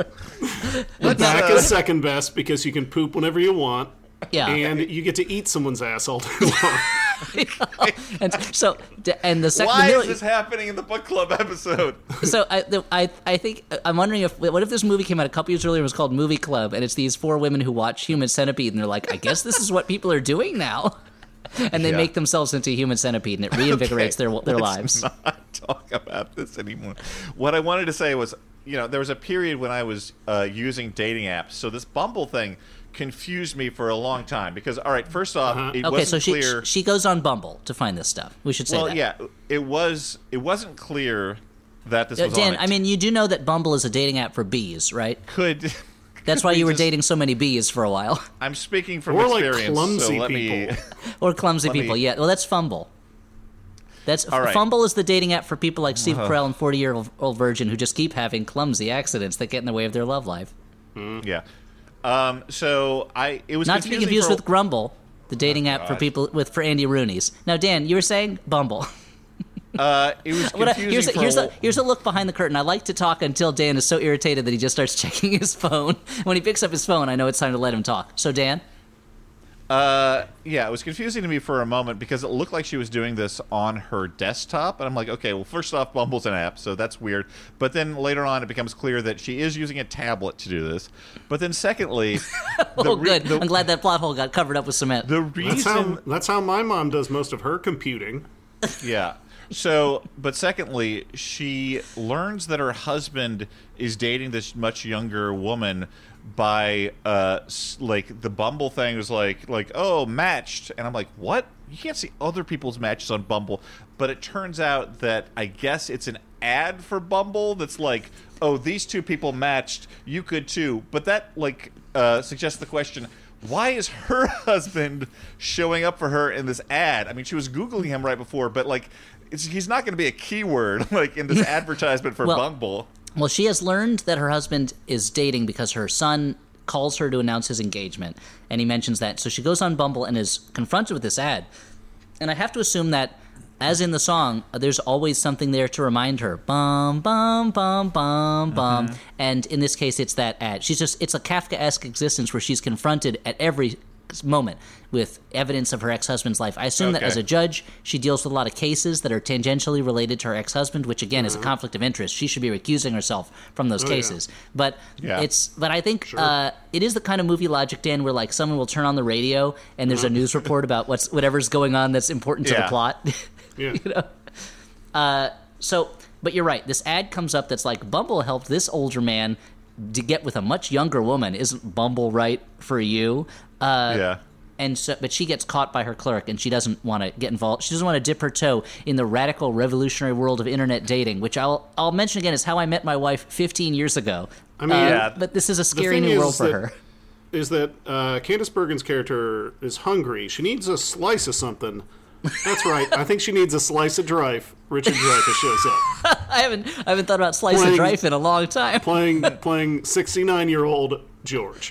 The back uh, is second best because you can poop whenever you want, Yeah. and you get to eat someone's ass all day long. And so, d- and the second, Why the is middle- this happening in the book club episode? so I, the, I, I think I'm wondering if what if this movie came out a couple years earlier and was called Movie Club, and it's these four women who watch Human Centipede, and they're like, I guess this is what people are doing now, and they Yeah. make themselves into Human Centipede, and it reinvigorates their their Let's lives. not talk about this anymore. What I wanted to say was, you know, there was a period when I was uh, using dating apps, so this Bumble thing confused me for a long time because, all right, first off, Uh-huh. it Okay, wasn't so she clear. she goes on Bumble to find this stuff. We should say well, that. yeah, it was. It wasn't clear that this Uh, was Dan, on. I mean, you do know that Bumble is a dating app for bees, right? could. That's could why we you were just- dating so many bees for a while, I'm speaking from Or like experience. clumsy so let people. me. or clumsy Let me- people. Yeah, well, that's Fumble. That's All right. Fumble is the dating app for people like Steve Carell and forty-year-old virgin who just keep having clumsy accidents that get in the way of their love life. Yeah. Um. So I. It was Not to be confusing confused for a- with Grumble, the dating app for God. people with for Andy Rooney's. Now, Dan, you were saying Bumble. Uh, it was What I- confusing here's a, for here's a, a here's a look behind the curtain. I like to talk until Dan is so irritated that he just starts checking his phone. When he picks up his phone, I know it's time to let him talk. So, Dan, Uh, yeah, it was confusing to me for a moment because it looked like she was doing this on her desktop, and I'm like, okay, well, first off, Bumble's an app, so that's weird. But then later on, it becomes clear that she is using a tablet to do this. But then, secondly, the oh, re- good. the, I'm glad that plot hole got covered up with cement. the That's how. reason, That's how my mom does most of her computing. yeah. So, but secondly, she learns that her husband is dating this much younger woman by uh s- like the Bumble thing was like like oh matched, and I'm like, what? You can't see other people's matches on Bumble. But it turns out that I guess it's an ad for Bumble that's like, oh, these two people matched, you could too. But that like uh suggests the question, why is her husband showing up for her in this ad? I mean, she was Googling him right before, but like it's, he's not going to be a keyword like in this advertisement for Well, Bumble. Well, she has learned that her husband is dating because her son calls her to announce his engagement, and he mentions that. So she goes on Bumble and is confronted with this ad. And I have to assume that, as in the song, there's always something there to remind her. Bum, bum, bum, bum, bum. And in this case, it's that ad. She's just, it's a Kafkaesque existence where she's confronted at every moment with evidence of her ex-husband's life. I assume that Okay. as a judge, she deals with a lot of cases that are tangentially related to her ex-husband, which again is a conflict of interest. She should be recusing herself from those Oh, yeah. cases. But Yeah. it's but I think uh, it is the kind of movie logic, Dan, where like someone will turn on the radio and there's a news report about what's whatever's going on that's important to the Yeah. plot. Yeah. you know? Uh, so, but you're right. This ad comes up that's like, Bumble helped this older man to get with a much younger woman. Isn't Bumble right for you? Uh, Yeah. And so, but she gets caught by her clerk, and she doesn't want to get involved. She doesn't want to dip her toe in the radical, revolutionary world of internet dating, which I'll I'll mention again is how I met my wife fifteen years ago. I mean, Uh, Yeah. but this is a scary thing new is world for that- her. Is that uh, Candice Bergen's character is hungry? She needs a slice of something. That's right. I think she needs a slice of Drife. Richard Dreyfuss shows up I haven't I haven't thought about slice Playing- of Drife in a long time. playing playing sixty-nine year old George.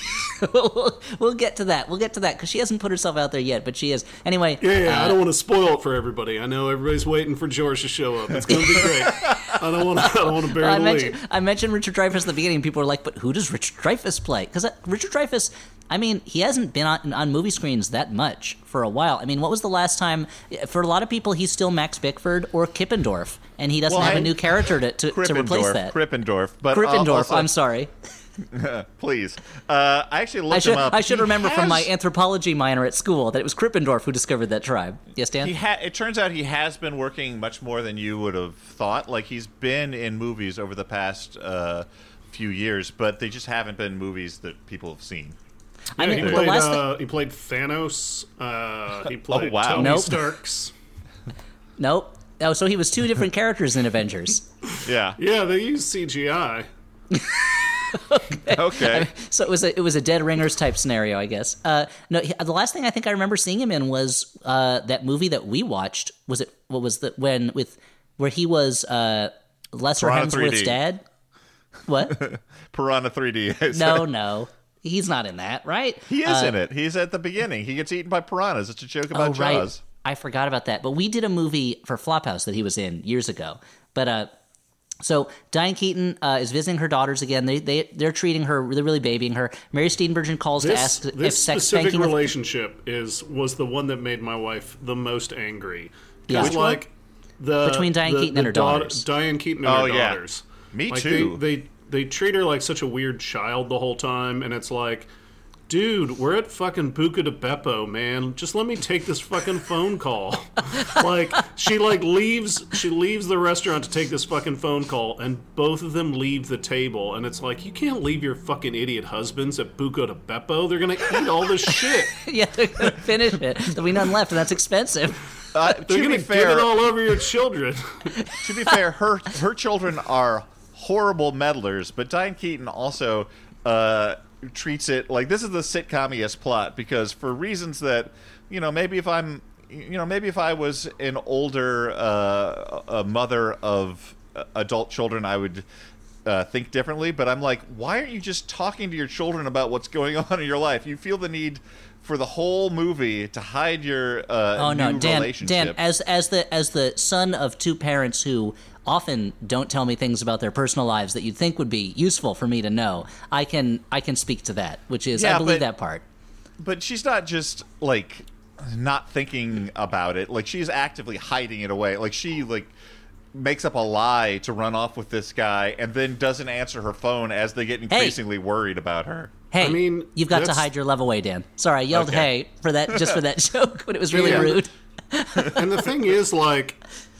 we'll, we'll get to that. We'll get to that because she hasn't put herself out there yet, but she is. Anyway, Yeah, yeah. uh, I don't want to spoil it for everybody. I know everybody's waiting for George to show up. It's going to be great. I don't want to. I don't want to bury I the mentioned, lead. I mentioned Richard Dreyfuss at the beginning. People were like, "But who does Richard Dreyfuss play?" Because Richard Dreyfuss, I mean, he hasn't been on, on movie screens that much for a while. I mean, what was the last time? For a lot of people, he's still Max Bickford or Kippendorf, and he doesn't Well, have I- a new character to, to, to replace Krippendorf, that. Krippendorf, but uh, Krippendorf. also- I'm sorry. please. Uh, I actually looked I should him up. I should He remember from my has- anthropology minor at school that it was Krippendorf who discovered that tribe. Yes, Dan. He ha- it turns out he has been working much more than you would have thought. Like he's been in movies over the past uh, few years, but they just haven't been movies that people have seen. I Yeah, mean, he the played. last thing- uh, he played Thanos. Uh, he played wow. Tony Nope. Starks. Nope. Oh, so he was two different characters in Avengers. Yeah. Yeah, they used C G I. Okay. So it was a it was a Dead Ringers type scenario, I guess. Uh, no, he- the last thing I think I remember seeing him in was uh, that movie that we watched. Was it what was the when with where he was uh, Lesser Piranha Hemsworth's three D. dad? What? Piranha three D. I said. No, no. He's not in that, right? He is Uh, in it. He's at the beginning. He gets eaten by piranhas. It's a joke about oh, right. Jaws. I forgot about that. But we did a movie for Flophouse that he was in years ago. But uh, so Diane Keaton uh, is visiting her daughters again. They they they're treating her. They're really babying her. Mary Steenburgen calls This, to ask if this sex specific spanking. relationship is was the one that made my wife the most angry. Yeah. Because Which one? like the Between Diane the, Keaton the and her daugh- daughters. Diane Keaton and Oh, her yeah. daughters. Me like, too. They, they they treat her like such a weird child the whole time, and it's like, dude, we're at fucking Buca de Beppo, man. Just let me take this fucking phone call. Like, she like leaves she leaves the restaurant to take this fucking phone call, and both of them leave the table, and it's like, you can't leave your fucking idiot husbands at Buca de Beppo. They're gonna eat all this shit. Yeah, they're gonna finish it. There'll be none left, and that's expensive. Uh, They're to gonna be get fair, it all over your children. to be fair, her her children are horrible meddlers, but Diane Keaton also uh, treats it like this is the sitcom-iest plot, because for reasons that, you know, maybe if I'm, you know, maybe if I was an older uh, a mother of uh, adult children, I would uh, think differently. But I'm like, why aren't you just talking to your children about what's going on in your life? You feel the need for the whole movie to hide your uh, Oh no, new Dan! relationship. Dan, as as the as the son of two parents who often don't tell me things about their personal lives that you'd think would be useful for me to know, I can I can speak to that, which is Yeah, I believe but- that part. But she's not just like not thinking about it. Like, she's actively hiding it away. Like, she like makes up a lie to run off with this guy and then doesn't answer her phone as they get increasingly worried about her. Hey, I mean, you've got to that's- hide your love away, Dan. Sorry, I yelled Okay. "hey" for that just for that joke, but it was really Yeah. rude. And the thing is, like,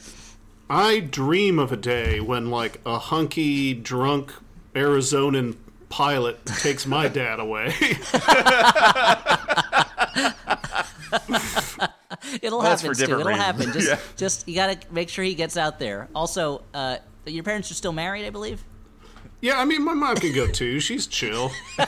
I dream of a day when, like, a hunky, drunk Arizonan pilot takes my dad away. It'll That's happen, for Stu. different It'll reasons. happen. Just Yeah. just you got to make sure he gets out there. Also, uh, your parents are still married, I believe. Yeah, I mean, my mom can go too. She's chill.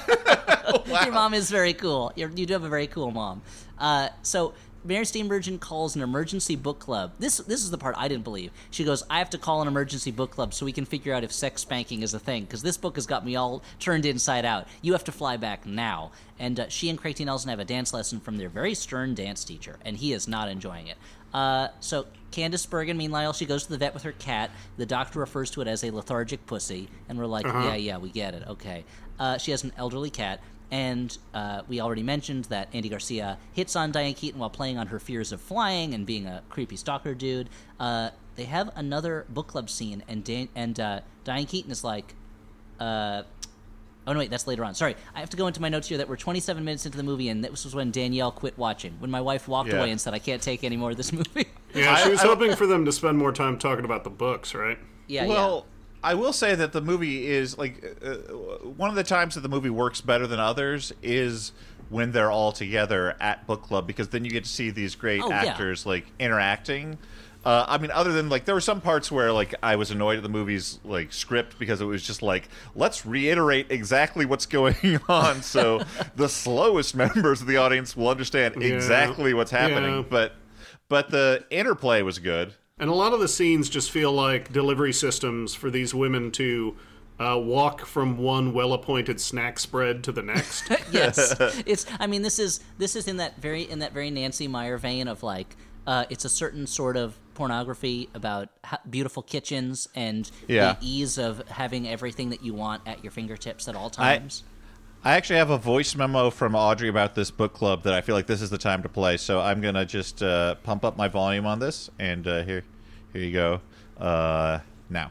Your mom is very cool. You're, you do have a very cool mom. Uh, so Mary Steenburgen calls an emergency book club. This this is the part I didn't believe. She goes, I have to call an emergency book club so we can figure out if sex spanking is a thing, because this book has got me all turned inside out. You have to fly back now. And uh, she and Craig T. Nelson have a dance lesson from their very stern dance teacher, and he is not enjoying it. Uh, so Candice Bergen, meanwhile, she goes to the vet with her cat. The doctor refers to it as a lethargic pussy, and we're like, yeah, yeah, we get it. Okay. Uh, she has an elderly cat. And uh, we already mentioned that Andy Garcia hits on Diane Keaton while playing on her fears of flying and being a creepy stalker dude. Uh, they have another book club scene, and Dan- and uh, Diane Keaton is like, uh, oh no, wait, that's later on. Sorry, I have to go into my notes here that we're twenty-seven minutes into the movie, and this was when Danielle quit watching, when my wife walked Yeah. away and said, I can't take any more of this movie. Yeah, she I- was I- hoping for them to spend more time talking about the books, right? yeah, Well, I will say that the movie is like uh, one of the times that the movie works better than others is when they're all together at book club, because then you get to see these great Oh, yeah. actors like interacting. Uh, I mean, other than like there were some parts where like I was annoyed at the movie's like script because it was just like, let's reiterate exactly what's going on so the slowest members of the audience will understand Yeah. exactly what's happening. Yeah. But but the interplay was good. And a lot of the scenes just feel like delivery systems for these women to uh, walk from one well-appointed snack spread to the next. yes, it's. I mean, this is this is in that very in that very Nancy Meyer vein of like, uh, it's a certain sort of pornography about ha- beautiful kitchens and Yeah. the ease of having everything that you want at your fingertips at all times. I actually have a voice memo from Audrey about this book club that I feel like this is the time to play. So I'm gonna just uh, pump up my volume on this, and uh, here, here you go. Uh, now,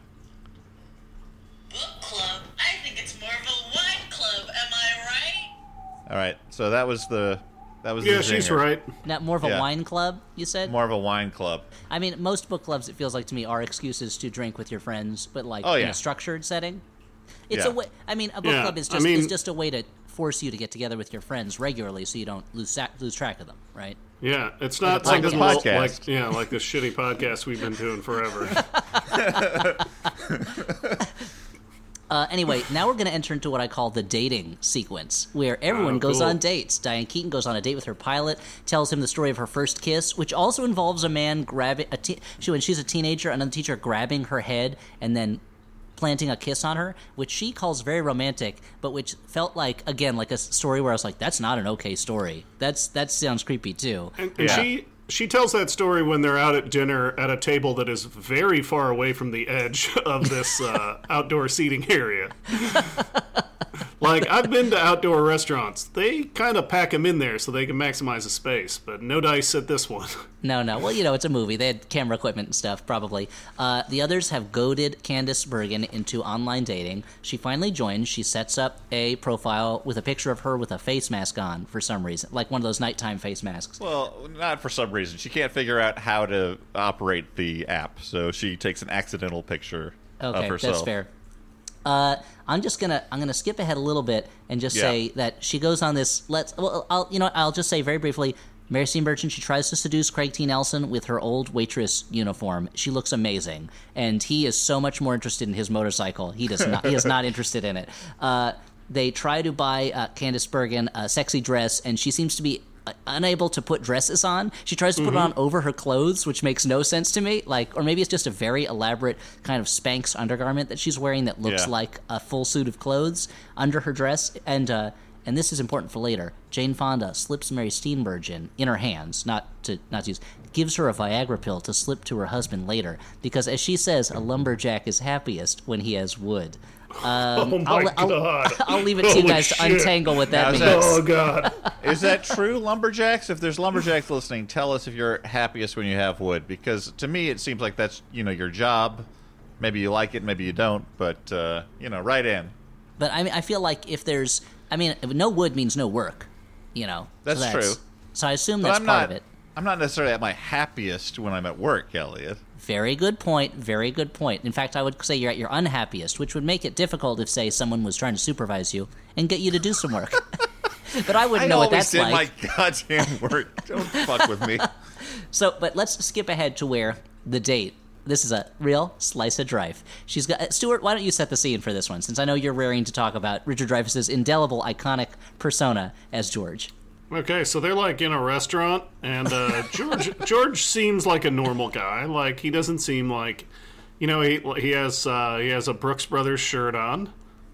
Book club? I think it's more of a wine club, am I right? all right. So that was the that was Yeah, the she's zinger. right. Now, more of a Yeah. wine club, you said? More of a wine club. I mean, most book clubs, it feels like to me, are excuses to drink with your friends, but like Oh, in yeah. a structured setting. It's Yeah. a way. I mean, a book Yeah, club is I just mean- is just a way to force you to get together with your friends regularly, so you don't lose sa- lose track of them, right? Yeah, it's not Like this something like, podcast. like yeah, like this shitty podcast we've been doing forever. Uh, anyway, now we're going to enter into what I call the dating sequence, where everyone Oh, goes cool. on dates. Diane Keaton goes on a date with her pilot, tells him the story of her first kiss, which also involves a man grabbing a te- she when she's a teenager, another teacher grabbing her head and then planting a kiss on her, which she calls very romantic, but which felt like, again, like a story where I was like, that's not an okay story. That's That sounds creepy, too. And, and Yeah. she she tells that story when they're out at dinner at a table that is very far away from the edge of this uh, outdoor seating area. Like, I've been to outdoor restaurants. They kind of pack them in there so they can maximize the space, but no dice at this one. No, no. Well, you know, it's a movie. They had camera equipment and stuff, probably. Uh, the others have goaded Candice Bergen into online dating. She finally joins. She sets up a profile with a picture of her with a face mask on for some reason, like one of those nighttime face masks. Well, not for some reason. She can't figure out how to operate the app, so she takes an accidental picture of Okay, herself. that's fair. Uh, I'm just gonna I'm gonna skip ahead a little bit and just Yeah. say that she goes on this. Let's well, I'll you know I'll just say very briefly. Mary Steenburgen, she tries to seduce Craig T. Nelson with her old waitress uniform. She looks amazing, and he is so much more interested in his motorcycle. He does not. He is not interested in it. Uh, they try to buy uh, Candice Bergen a sexy dress, and she seems to be uh, unable to put dresses on. She tries to put it on over her clothes, which makes no sense to me. Like, or maybe it's just a very elaborate kind of Spanx undergarment that she's wearing that looks Yeah. like a full suit of clothes under her dress, and. Uh, And this is important for later. Jane Fonda slips Mary Steenburgen in her hands, not to not to use, gives her a Viagra pill to slip to her husband later, because as she says, a lumberjack is happiest when he has wood. Um, Oh my I'll, I'll, God. I'll leave it to you Holy guys to shit. untangle what that Now, is means. that- Oh, God. Is that true, lumberjacks? If there's lumberjacks listening, tell us if you're happiest when you have wood, because to me it seems like that's, you know, your job. Maybe you like it, maybe you don't, but uh, you know, right in. But I mean, I feel like if there's, I mean, no wood means no work, you know. So That's true. So I assume But that's I'm part not. of it. I'm not necessarily at my happiest when I'm at work, Elliot. Very good point. Very good point. In fact, I would say you're at your unhappiest, which would make it difficult if, say, someone was trying to supervise you and get you to do some work. But I wouldn't I know what always that's did like. my goddamn work. Don't fuck with me. So, but let's skip ahead to where the date. This is a real slice of Drife. She's got Stuart. Why don't you set the scene for this one, since I know you're raring to talk about Richard Dreyfuss's indelible, iconic persona as George. Okay, so they're like in a restaurant, and uh, George George seems like a normal guy. Like, he doesn't seem like, you know, he he has uh, he has a Brooks Brothers shirt on,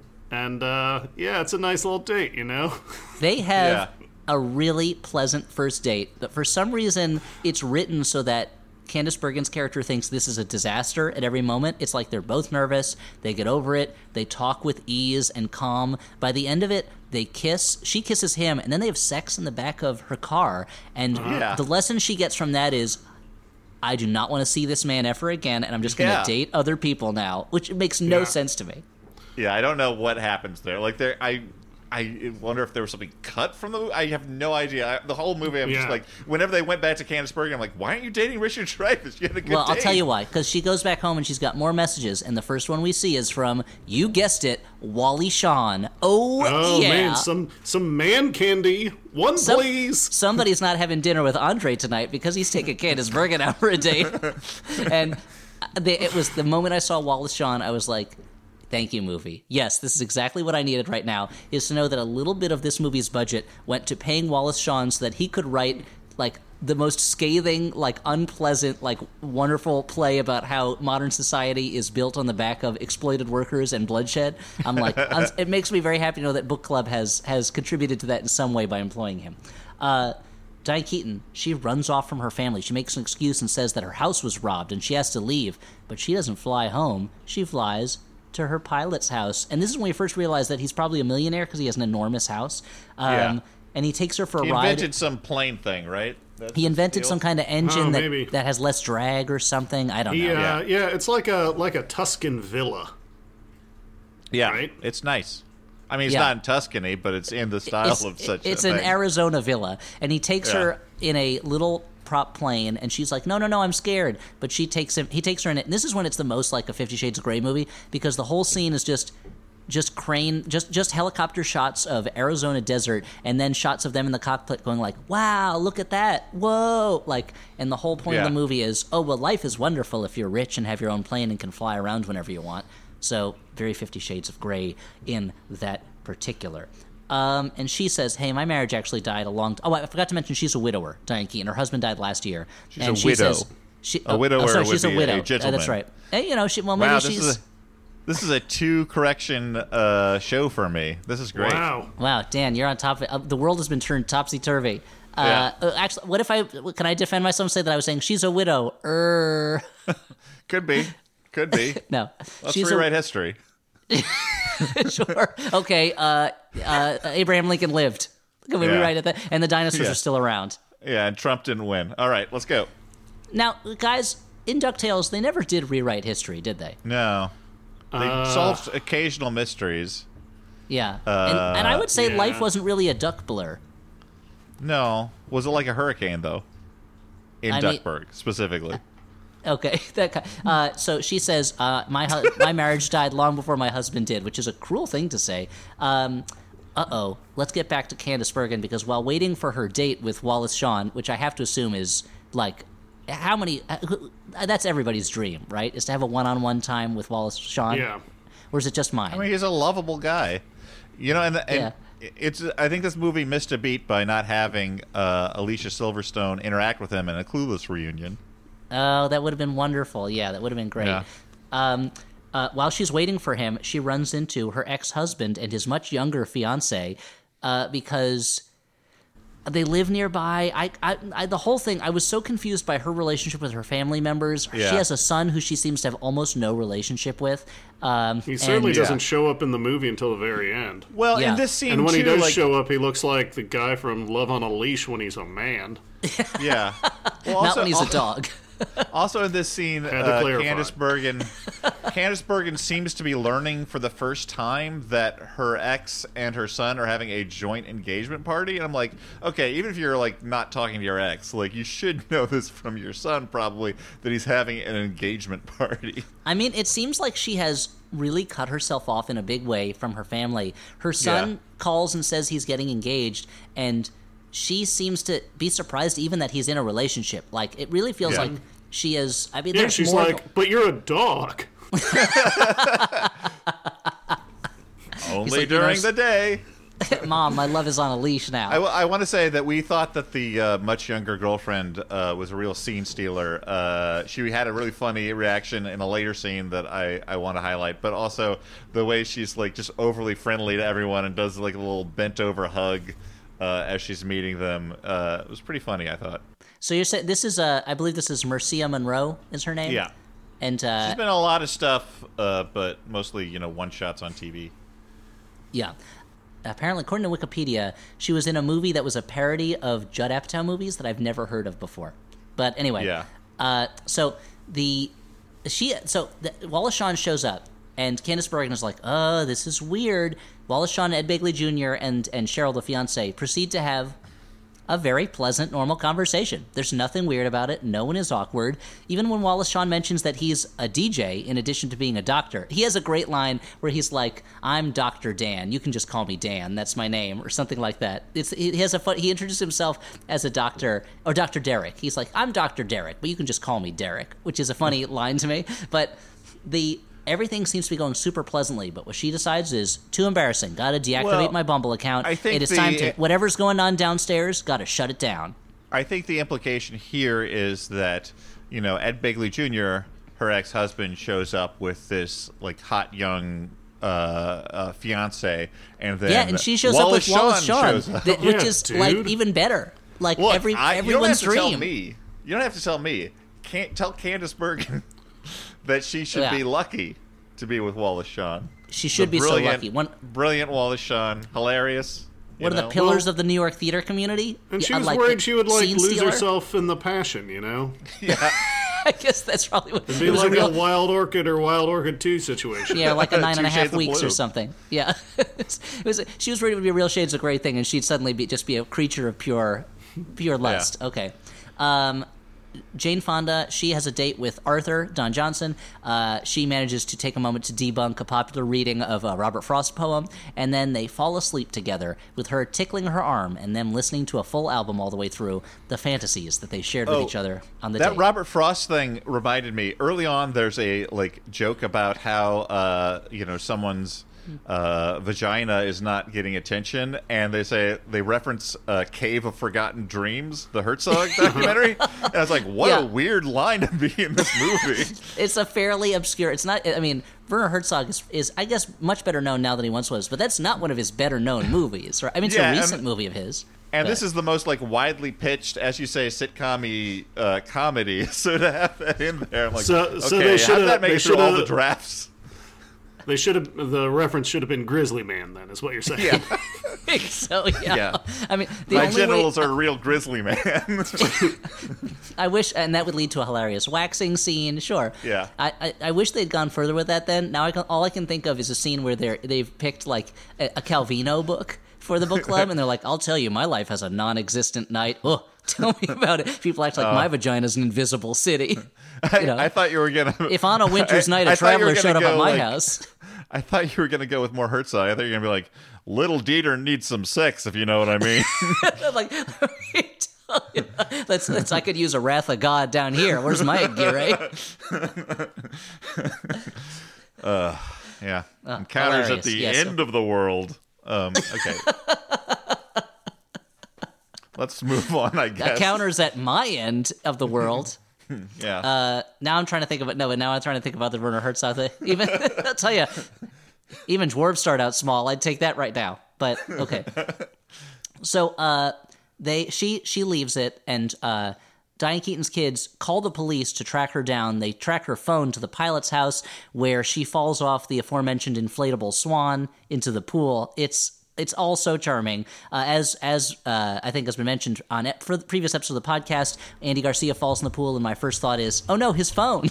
and uh, yeah, it's a nice little date, you know. They have Yeah. a really pleasant first date, but for some reason, it's written so that Candice Bergen's character thinks this is a disaster at every moment. It's like they're both nervous. They get over it. They talk with ease and calm. By the end of it, they kiss. She kisses him, and then they have sex in the back of her car. And Yeah. the lesson she gets from that is, I do not want to see this man ever again, and I'm just going to Yeah. date other people now, which makes no Yeah. sense to me. Yeah, I don't know what happens there. Like, there, I, I wonder if there was something cut from the movie. I have no idea. I, the whole movie, I'm just Yeah. like, whenever they went back to Candice Bergen, I'm like, why aren't you dating Richard Dreyfuss? You had a good Well, I'll date. tell you why. Because she goes back home and she's got more messages, and the first one we see is from, you guessed it, Wally Shawn. Oh, Oh yeah. man, some some man candy, one Some- please. Somebody's not having dinner with Andre tonight because he's taking Candice Bergen out for a date. And they, it was the moment I saw Wallace Shawn, I was like, thank you, movie. Yes, this is exactly what I needed right now, is to know that a little bit of this movie's budget went to paying Wallace Shawn so that he could write, like, the most scathing, like, unpleasant, like, wonderful play about how modern society is built on the back of exploited workers and bloodshed. I'm like, uns- it makes me very happy to know that Book Club has, has contributed to that in some way by employing him. Uh... Diane Keaton, she runs off from her family. She makes an excuse and says that her house was robbed and she has to leave. But she doesn't fly home. She flies to her pilot's house. And this is when we first realize that he's probably a millionaire because he has an enormous house. Um, Yeah. And he takes her for a He ride. invented some plane thing, right? That's He his invented deal? some kind of engine Oh, that, maybe. that has less drag or something. I don't He, know. uh, Yeah. yeah, it's like a like a Tuscan villa. Yeah, right? it's nice. I mean, it's Yeah. not in Tuscany, but it's in the style it's, of such it's a an thing. Arizona villa, and he takes Yeah. her in a little prop plane, and she's like, no, no, no, I'm scared. But she takes him, he takes her in it, and this is when it's the most like a Fifty Shades of Grey movie, because the whole scene is just just crane just just helicopter shots of Arizona desert, and then shots of them in the cockpit going like, wow, look at that, whoa, like, and the whole point of Yeah. the movie is, oh well, life is wonderful if you're rich and have your own plane and can fly around whenever you want. So very Fifty Shades of Grey in that particular. Um, and she says, hey, my marriage actually died a long t- Oh, I forgot to mention she's a widower, Diane Keaton. Her husband died last year. She's and a she widow. Says, she, A oh, widower oh, sorry, would she's a be a widow. Uh, gentleman. that's right. Hey, you know, she, well, maybe Wow, this she's... is a, This is a two correction uh, show for me. This is great. Wow. Wow, Dan, you're on top of it. Uh, the world has been turned topsy-turvy. Uh, Yeah. uh, actually, what if I, can I defend myself and say that I was saying she's a widow? Er, Could be. Could be. no. Let's she's rewrite history. a, sure. Okay, uh, uh, Abraham Lincoln lived. Can we Yeah. rewrite it? That? And the dinosaurs Yeah. are still around. Yeah, and Trump didn't win. All right, let's go. Now, guys, in DuckTales, they never did rewrite history, did they? No. They Uh, solved occasional mysteries. Yeah. and, and I would say yeah. life wasn't really a duck blur. No. Was it like a hurricane, though? In I mean- Duckburg, specifically. Okay, that ki- uh, so she says, uh, "My hu- my marriage died long before my husband did," which is a cruel thing to say. Um, uh oh, let's get back to Candice Bergen because while waiting for her date with Wallace Shawn, which I have to assume is like, how many? Uh, who- uh, that's everybody's dream, right? Is to have a one-on-one time with Wallace Shawn. Yeah. Or is it just mine? I mean, he's a lovable guy. You know, and, and it's. I think this movie missed a beat by not having uh, Alicia Silverstone interact with him in a Clueless reunion. Oh, that would have been wonderful. Yeah, that would have been great. Yeah. Um, uh, while she's waiting for him, she runs into her ex-husband and his much younger fiance uh, because they live nearby. I, I, I, the whole thing, I was so confused by her relationship with her family members. Yeah. She has a son who she seems to have almost no relationship with. Um, He certainly and- doesn't Yeah. show up in the movie until the very end. Well, Yeah. in this scene And when too, he does like, show up, he looks like the guy from Love on a Leash when he's a man. yeah. Well, Not also, when he's a dog. Also in this scene, Had to uh, clarify. Candice Bergen, Candice Bergen seems to be learning for the first time that her ex and her son are having a joint engagement party, and I'm like, okay, even if you're like not talking to your ex, like you should know this from your son probably that he's having an engagement party. I mean, it seems like she has really cut herself off in a big way from her family. Her son Yeah. calls and says he's getting engaged, and she seems to be surprised even that he's in a relationship. Like, it really feels Yeah. like she is... I mean, Yeah, there's she's more... like, but you're a dog. Only like, you know, during s- the day. Mom, my love is on a leash now. I, w- I want to say that we thought that the uh, much younger girlfriend uh, was a real scene stealer. Uh, she had a really funny reaction in a later scene that I, I want to highlight, but also the way she's like just overly friendly to everyone and does like a little bent over hug uh, as she's meeting them. Uh, it was pretty funny, I thought. So you're saying... This is, uh, I believe this is Marcia Monroe is her name? Yeah. And, uh, She's been in a lot of stuff, uh, but mostly, you know, one-shots on T V. yeah. Apparently, according to Wikipedia, she was in a movie that was a parody of Judd Apatow movies that I've never heard of before. But anyway, Yeah. Uh, so the she so the, Wallace Shawn shows up, and Candice Bergen is like, "Oh, this is weird." Wallace Shawn, Ed Begley Junior, and and Cheryl, the fiance, proceed to have a very pleasant, normal conversation. There's nothing weird about it. No one is awkward. Even when Wallace Shawn mentions that he's a D J in addition to being a doctor, he has a great line where he's like, "I'm Doctor Dan. You can just call me Dan. That's my name," or something like that. It's he has a fun. He introduces himself as a doctor or Doctor Derek. He's like, "I'm Doctor Derek, but you can just call me Derek," which is a funny line to me. But the everything seems to be going super pleasantly, but what she decides is too embarrassing. Got to deactivate Well, my Bumble account. I think it is the- time to whatever's going on downstairs. Got to shut it down. I think the implication here is that, you know, Ed Begley Junior, her ex-husband, shows up with this like hot young uh, uh, fiance, and then Yeah, and she shows Wallace up with Wallace Shawn Shawn, shows up. that- which Yeah, is dude. like even better. Like Look, every I, you don't have everyone's to tell dream. me. You don't have to tell me. Can't tell Candice Bergen that she should Yeah. be lucky to be with Wallace Shawn. She should The be so brilliant- lucky. One brilliant Wallace Shawn, hilarious. you one of the know? pillars Well- of the New York theater community. And she Yeah, was like worried the she would like scene lose stealer. herself in the passion, you know? I guess that's probably what Be it was. like a real, a Wild Orchid or Wild Orchid two situation. yeah, like a nine and a Two half Shades of weeks or Blue. something. Yeah, it was. She was ready to be a Real Shades of Grey thing, and she'd suddenly be just be a creature of pure, pure lust. Okay. Um, Jane Fonda, she has a date with Arthur, Don Johnson. Uh, she manages to take a moment to debunk a popular reading of a Robert Frost poem, and then they fall asleep together with her tickling her arm and them listening to a full album all the way through, the fantasies that they shared with Oh, each other on the that date. Robert Frost thing reminded me early on. There's a like joke about how uh, you know someone's uh, vagina is not getting attention, and they say they reference uh, Cave of Forgotten Dreams, the Herzog documentary. And I was like, what Yeah. a weird line to be in this movie. It's a fairly obscure. It's not. I mean, Werner Herzog is, is, I guess, much better known now than he once was. But that's not one of his better known movies. Right? I mean, it's Yeah, a and- recent movie of his. And but- this is the most like widely pitched, as you say, sitcom-y uh, comedy. So to have that in there, I'm like, So- so okay, they how shoulda- did that make they it through all shoulda- the drafts? They should have. The reference should have been Grizzly Man. Then is what you're saying. Yeah, I think so. Yeah. Yeah. I mean, the my only genitals way, are a real grizzly man. I wish, and that would lead to a hilarious waxing scene. Sure. Yeah. I, I, I wish they'd gone further with that. Then now, I can, all I can think of is a scene where they're they've picked like a, a Calvino book for the book club, and they're like, "I'll tell you, my life has a non-existent night. Oh, tell me about it." People act like my vagina's an invisible city. I, You know, I thought you were gonna. if on a winter's I- night I a thought you were traveler showed gonna up at go, my like- house, I thought you were gonna go with more Herzog. I thought you were gonna be like, "Little Dieter needs some sex," if you know what I mean. like, let me tell you, let's, let's, I could use a wrath of God down here. Where's my gear, right? Yeah, encounters at hilarious. the Yes. end of the world. Um, okay. Let's move on, I guess. Counters at my end of the world. Yeah. Uh, now I'm trying to think of it. No, but now I'm trying to think about the Werner Herzog thing. Even I'll tell you, even dwarves start out small. I'd take that right now. But okay. So uh, they she she leaves it, and uh, Diane Keaton's kids call the police to track her down. They track her phone to the pilot's house, where she falls off the aforementioned inflatable swan into the pool. It's It's all so charming. Uh, as as uh, I think has been mentioned on e- for the previous episode of the podcast, Andy Garcia falls in the pool, and my first thought is, oh no, his phone.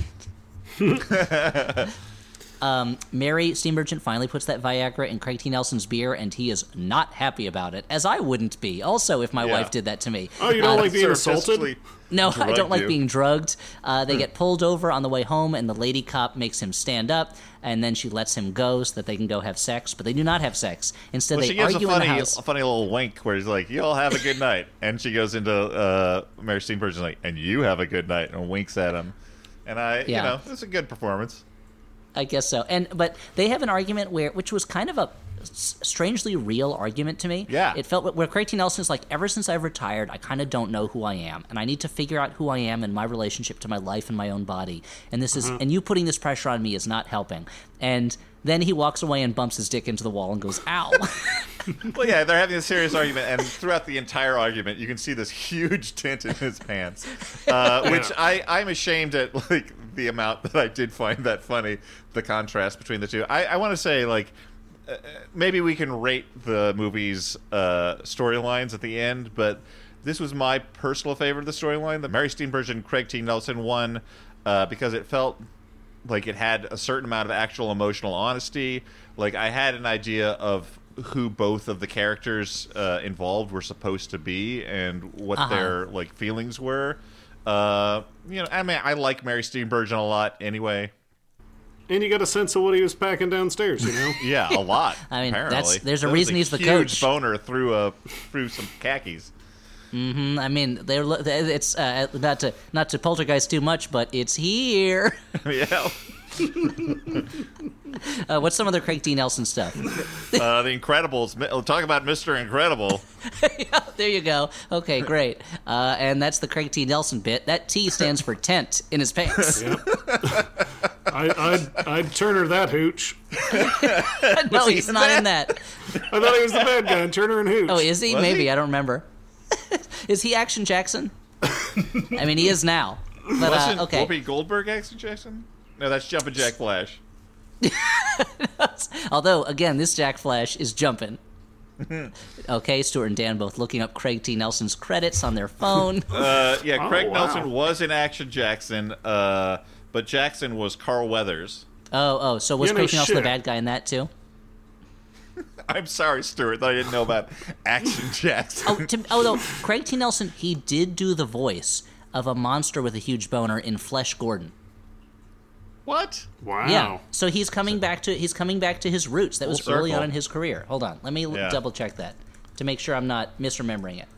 um, Mary Steenburgen finally puts that Viagra in Craig T. Nelson's beer, and he is not happy about it, as I wouldn't be. Also, if my Yeah. wife did that to me. Oh, you don't Uh, like being Surreptitiously assaulted? no, I drug don't like you. being drugged. Uh, they get pulled over on the way home, and the lady cop makes him stand up, and then she lets him go so that they can go have sex. But they do not have sex. Instead, Well, they she gives a argue in the funny, house. a funny little wink where he's like, "Y'all have a good night," and she goes into uh, Mary Steenburgen's like, "And you have a good night," and winks at him. And I, Yeah. you know, it's a good performance. I guess so. And but they have an argument where, which was kind of a s- strangely real argument to me. Yeah. It felt where Craig T. Nelson's like, ever since I've retired, I kind of don't know who I am, and I need to figure out who I am in my relationship to my life and my own body. And this is, and you putting this pressure on me is not helping. And then he walks away and bumps his dick into the wall and goes, "Ow." Well, yeah, they're having a serious argument, and throughout the entire argument, you can see this huge tint in his pants, uh, which I, I'm ashamed at, like, the amount that I did find that funny, the contrast between the two. I, I want to say, like, uh, maybe we can rate the movie's uh, storylines at the end, but this was my personal favorite of the storyline, the Mary Steenburgen, Craig T. Nelson one, uh, because it felt like it had a certain amount of actual emotional honesty. Like, I had an idea of who both of the characters uh, involved were supposed to be and what Uh-huh. their like feelings were. Uh, you know, I mean, I like Mary Steenburgen a lot anyway. And you got a sense of what he was packing downstairs, you know? Yeah, a lot. I mean, apparently. that's- there's a That was reason he's the huge coach. boner through a through some khakis. I mean, they're lo- it's uh, not to not to poltergeist too much, but it's here. Yeah, Uh, what's some other Craig T. Nelson stuff? uh, the Incredibles. Mi- Talk about Mister Incredible. There you go. Okay, great. Uh, and that's the Craig T. Nelson bit. That T stands for tent in his pants. Yep. I, I'd, I'd turn her that hooch. No, he's not in that. I thought he was the bad guy in Turner and Hooch. Oh, is he? Was Maybe he? I don't remember. Is he Action Jackson? I mean, he is now. But uh, Wasn't okay. Whoopi Goldberg Action Jackson? No, that's Jumpin' Jack Flash. Although, again, this Jack Flash is jumping. Okay, Stuart and Dan both looking up Craig T. Nelson's credits on their phone. Uh, yeah, Oh, Craig wow. Nelson was in Action Jackson, uh, but Jackson was Carl Weathers. Oh, oh, so was You know, Craig T. Nelson the shit. bad guy in that too? I'm sorry, Stuart, that I didn't know about Action Jackson. Oh, to, oh, no, Craig T. Nelson, he did do the voice of a monster with a huge boner in Flesh Gordon. What? Wow. Yeah. So he's coming back to he's coming back to his roots. That was Full early on circle. in his career. Hold on, let me l Yeah. double check that to make sure I'm not misremembering it.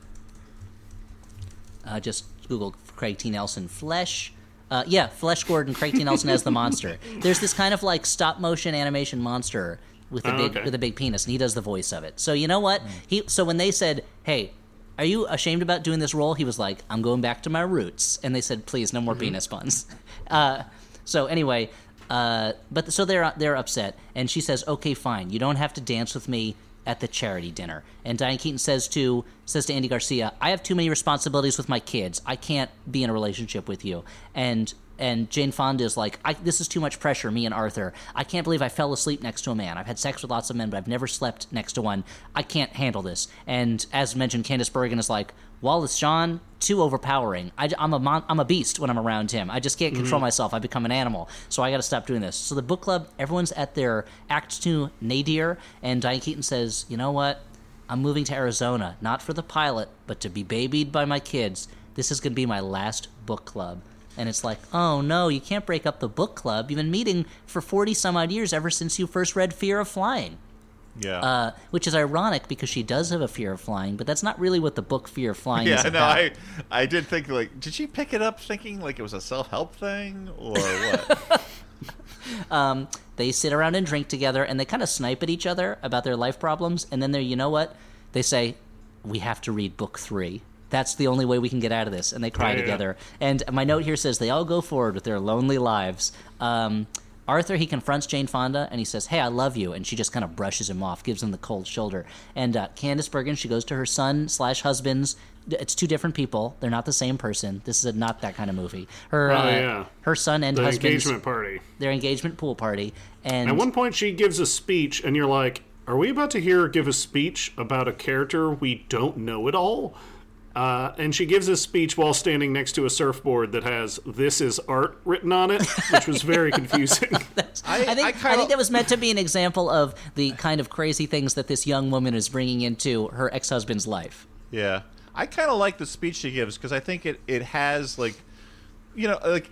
Uh, just Google Craig T. Nelson Flesh. Uh, yeah, Flesh Gordon, Craig T. Nelson as the monster. There's this kind of like stop motion animation monster with a Oh, big okay. with a big penis, and he does the voice of it. So you know what? He so when they said, "Hey, are you ashamed about doing this role?" He was like, "I'm going back to my roots." And they said, "Please, no more penis puns." Uh, so anyway, uh, but so they're they're upset, and she says, "Okay, fine. You don't have to dance with me at the charity dinner." And Diane Keaton says to says to Andy Garcia, "I have too many responsibilities with my kids. I can't be in a relationship with you." And and Jane Fonda is like, I, "This is too much pressure, me and Arthur. I can't believe I fell asleep next to a man. I've had sex with lots of men, but I've never slept next to one. I can't handle this." And as mentioned, Candice Bergen is like, "Wallace Shawn, too overpowering. I, am a mon- I'm a beast when I'm around him. I just can't control Mm-hmm. myself. I become an animal. So I got to stop doing this." So the book club, everyone's at their Act Two nadir, and Diane Keaton says, "You know what? I'm moving to Arizona, not for the pilot, but to be babied by my kids. This is going to be my last book club." And it's like, oh no, you can't break up the book club. You've been meeting for forty some odd years ever since you first read Fear of Flying. Yeah. Uh, which is ironic because she does have a fear of flying, but that's not really what the book Fear of Flying yeah, is no, about. I I did think like, did she pick it up thinking like it was a self help thing or what? They sit around and drink together, and they kind of snipe at each other about their life problems, and then they're, you know what? They say, "We have to read book three. That's the only way we can get out of this," and they cry Yeah, yeah. together. And my note here says they all go forward with their lonely lives. Um, Arthur, he confronts Jane Fonda, and he says, "Hey, I love you," and she just kind of brushes him off, gives him the cold shoulder. And uh, Candice Bergen, she goes to her son slash husband's. It's two different people. They're not the same person. This is a, not that kind of movie. Her, Oh, uh, yeah. her son and The husband's engagement party. their engagement pool party. And At one point, she gives a speech, and you're like, are we about to hear her give a speech about a character we don't know at all? Uh, and she gives a speech while standing next to a surfboard that has "This is art" written on it, which was very confusing. I, think, I, kinda- think that was meant to be an example of the kind of crazy things that this young woman is bringing into her ex-husband's life. Yeah, I kind of like the speech she gives because I think it it has like, you know, like.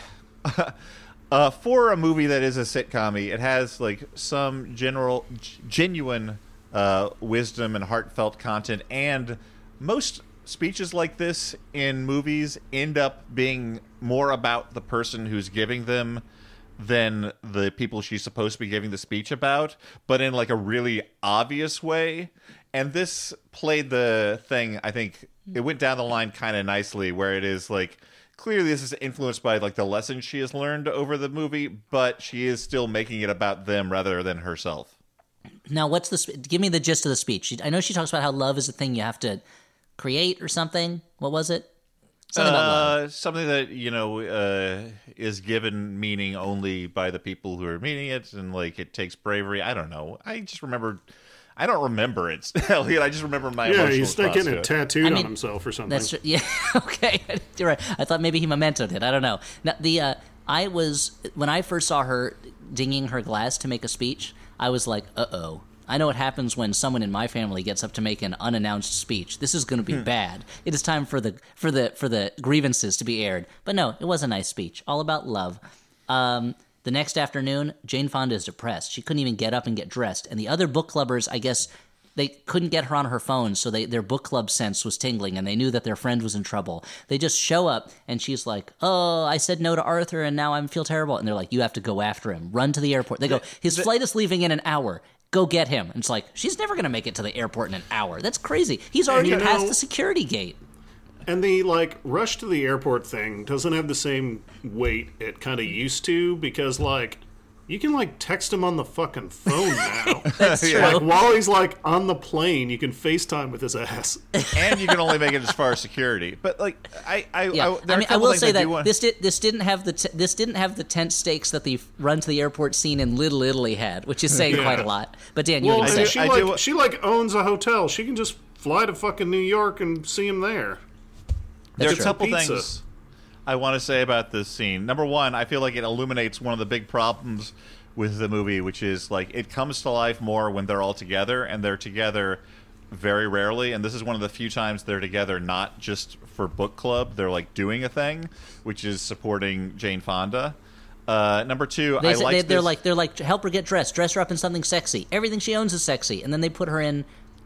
Uh, for a movie that is a sitcom, it has like some general, g- genuine uh, wisdom and heartfelt content, and most speeches like this in movies end up being more about the person who's giving them than the people she's supposed to be giving the speech about, but in like a really obvious way. And this played the thing, I think it went down the line kind of nicely, where it is like, clearly this is influenced by like the lessons she has learned over the movie, but she is still making it about them rather than herself. Now, what's the sp- give me the gist of the speech? She- I know she talks about how love is a thing you have to create or something. What was it? Something about love. Uh, something that, you know, uh, is given meaning only by the people who are meaning it, and like it takes bravery. I don't know. I just remember. I don't remember it. Elliot, I just remember my Yeah, emotional he's not response getting to it it. tattooed I mean, on himself or something. That's tr- yeah. Okay, you're right. I thought maybe he mementoed it. I don't know. Now, the uh, I was when I first saw her dinging her glass to make a speech, I was like, uh oh. I know what happens when someone in my family gets up to make an unannounced speech. This is going to be bad. It is time for the for the for the grievances to be aired. But no, it was a nice speech, all about love. Um, the next afternoon, Jane Fonda is depressed. She couldn't even get up and get dressed, and the other book clubbers, I guess, they couldn't get her on her phone, so they, their book club sense was tingling, and they knew that their friend was in trouble. They just show up, and she's like, "Oh, I said no to Arthur, and now I feel terrible." And they're like, "You have to go after him. Run to the airport." They go, "His flight is leaving in an hour. Go get him." And it's like, she's never going to make it to the airport in an hour. That's crazy. He's already you past know- the security gate. And the like rush to the airport thing doesn't have the same weight it kind of used to, because like you can like text him on the fucking phone now. That's true. Like while he's like on the plane, you can FaceTime with his ass. And you can only make it as far as security. But like, I, I, Yeah, I, there I are mean, a I couple will things say that do want- this did this didn't have the t- this didn't have the tense stakes that the run to the airport scene in Little Italy had, which is saying Yeah. quite a lot. But Dan, you Well, were and gonna do- say she I like do- she like owns a hotel. She can just fly to fucking New York and see him there. There are a true. couple Pizza. things I want to say about this scene. Number one, I feel like it illuminates one of the big problems with the movie, which is like it comes to life more when they're all together, and they're together very rarely. And this is one of the few times they're together not just for book club. They're like doing a thing, which is supporting Jane Fonda. Uh, number two, They, I say- like they, they're this- like they're like help her get dressed, dress her up in something sexy. Everything she owns is sexy, and then they put her in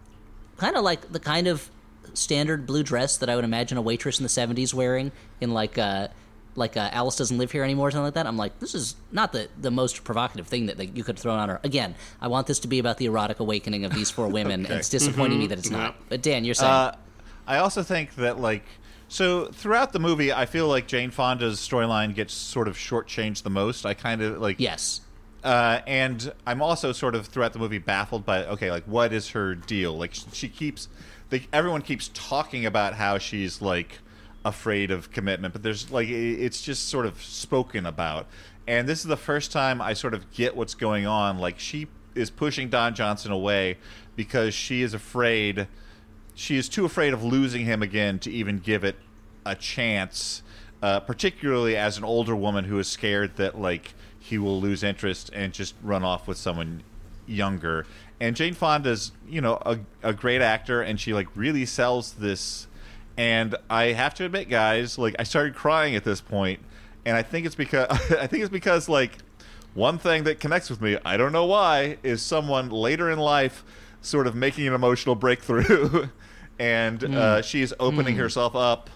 kind of like the kind of standard blue dress that I would imagine a waitress in the seventies wearing in like uh, like uh, Alice doesn't live here anymore or something like that. I'm like, this is not the, the most provocative thing that, that you could throw on her. Again, I want this to be about the erotic awakening of these four women, Okay. and it's disappointing Mm-hmm. me that it's not. Yeah. But Dan, you're saying... Uh, I also think that, like, so throughout the movie, I feel like Jane Fonda's storyline gets sort of shortchanged the most. I kind of, like... yes. Uh, and I'm also sort of, throughout the movie, baffled by, okay, like, what is her deal? Like, she, she keeps... They, everyone keeps talking about how she's, like... afraid of commitment, but there's like it's just sort of spoken about, and this is the first time I sort of get what's going on. Like, she is pushing Don Johnson away because she is afraid she is too afraid of losing him again to even give it a chance, uh, particularly as an older woman who is scared that like he will lose interest and just run off with someone younger. And Jane Fonda's, you know, a, a great actor, and she like really sells this. And I have to admit, guys, like I started crying at this point, and I think it's because I think it's because like one thing that connects with me, I don't know why, is someone later in life sort of making an emotional breakthrough, and mm. uh, she is opening mm. herself up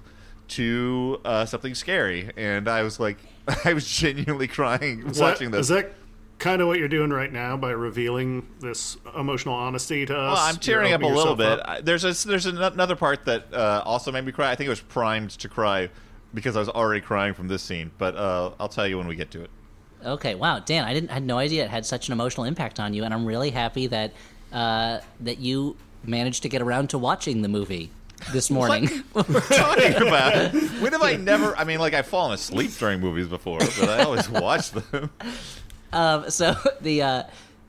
to uh, something scary, and I was like, I was genuinely crying is watching that, this. Is that kind of what you're doing right now by revealing this emotional honesty to us? Well, I'm tearing You're up a little bit. up. I- There's a, there's an- another part that uh, also made me cry. I think it was primed to cry because I was already crying from this scene. But uh, I'll tell you when we get to it. Okay, wow, Dan, I didn't I had no idea it had such an emotional impact on you, and I'm really happy that uh, that you managed to get around to watching the movie this morning. What we're talking about? When have I never? I mean, like I've fallen asleep during movies before, but I always watch them. Um, so the uh,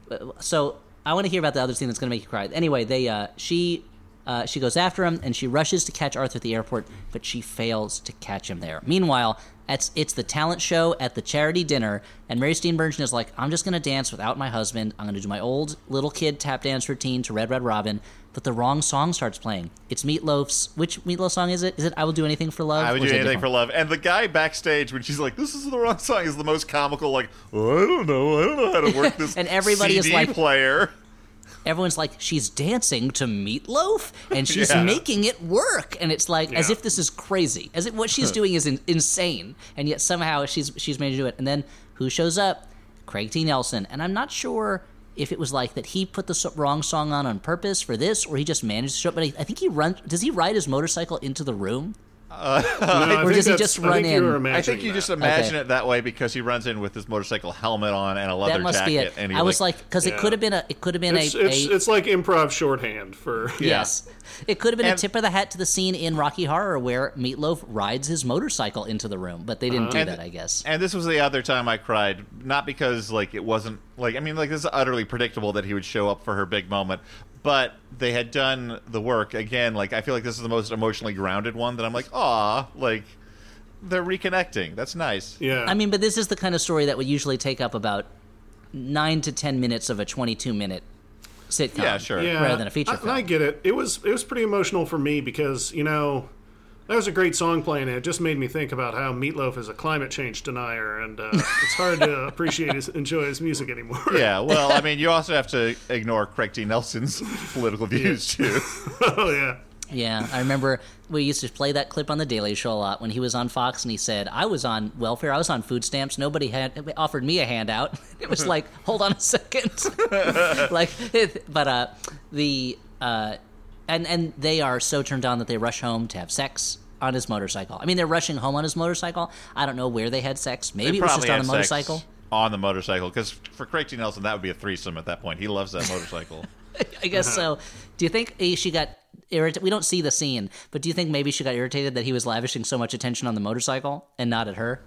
so I want to hear about the other scene that's going to make you cry. Anyway, they uh, she uh, she goes after him and she rushes to catch Arthur at the airport, but she fails to catch him there. Meanwhile, it's it's the talent show at the charity dinner, and Mary Steenburgen is like, I'm just going to dance without my husband. I'm going to do my old little kid tap dance routine to Red Red Robin. But the wrong song starts playing. It's Meatloaf's. Which Meatloaf song is it? Is it I Will Do Anything for Love? I would Or do is it anything for different? love. And the guy backstage, when she's like, "This is the wrong song," is the most comical. Like, oh, I don't know, I don't know how to work this. And everybody C is D like- player. Everyone's like, she's dancing to Meatloaf, and she's Yeah. making it work. And it's like, as Yeah. if this is crazy. As if what she's doing is in, insane. And yet somehow she's she's managed to do it. And then who shows up? Craig T. Nelson. And I'm not sure if it was like that he put the so- wrong song on on purpose for this, or he just managed to show up. But I, I think he runs. Does he ride his motorcycle into the room? No, I Or think does he that's- just I run think you were in? I think imagining you just that. imagine Okay. it that way because he runs in with his motorcycle helmet on and a leather That must jacket. be it. And he I was like, because it Yeah. could have been a. It could have been It's, a. it's, a it's like improv shorthand for Yes. It could have been And- a tip of the hat to the scene in Rocky Horror where Meatloaf rides his motorcycle into the room, but they didn't do And- that, I guess. And this was the other time I cried, not because like it wasn't like I mean like this is utterly predictable that he would show up for her big moment, but they had done the work again. Like I feel like this is the most emotionally grounded one that I'm like, aw, like they're reconnecting. That's nice. yeah. I mean, but this is the kind of story that would usually take up about nine to ten minutes of a twenty-two minute sitcom. Yeah, sure. yeah, rather than a feature I, film. I get it. It was it was pretty emotional for me because you know that was a great song playing. And it just made me think about how Meatloaf is a climate change denier, and uh, it's hard to appreciate his, enjoy his music anymore. Yeah, well, I mean, you also have to ignore Craig T. Nelson's political views too. oh yeah. Yeah, I remember we used to play that clip on The Daily Show a lot when he was on Fox and he said, I was on welfare, I was on food stamps, nobody had offered me a handout. It was like, hold on a second. like, it, but uh, the, uh, and, and they are so turned on that they rush home to have sex on his motorcycle. I mean, they're rushing home on his motorcycle. I don't know where they had sex. Maybe They it was just probably on a had motorcycle. sex on the motorcycle because for Craig T. Nelson that would be a threesome at that point. He loves that motorcycle. I guess so. Do you think eh, she got irritated? We don't see the scene, but do you think maybe she got irritated that he was lavishing so much attention on the motorcycle and not at her?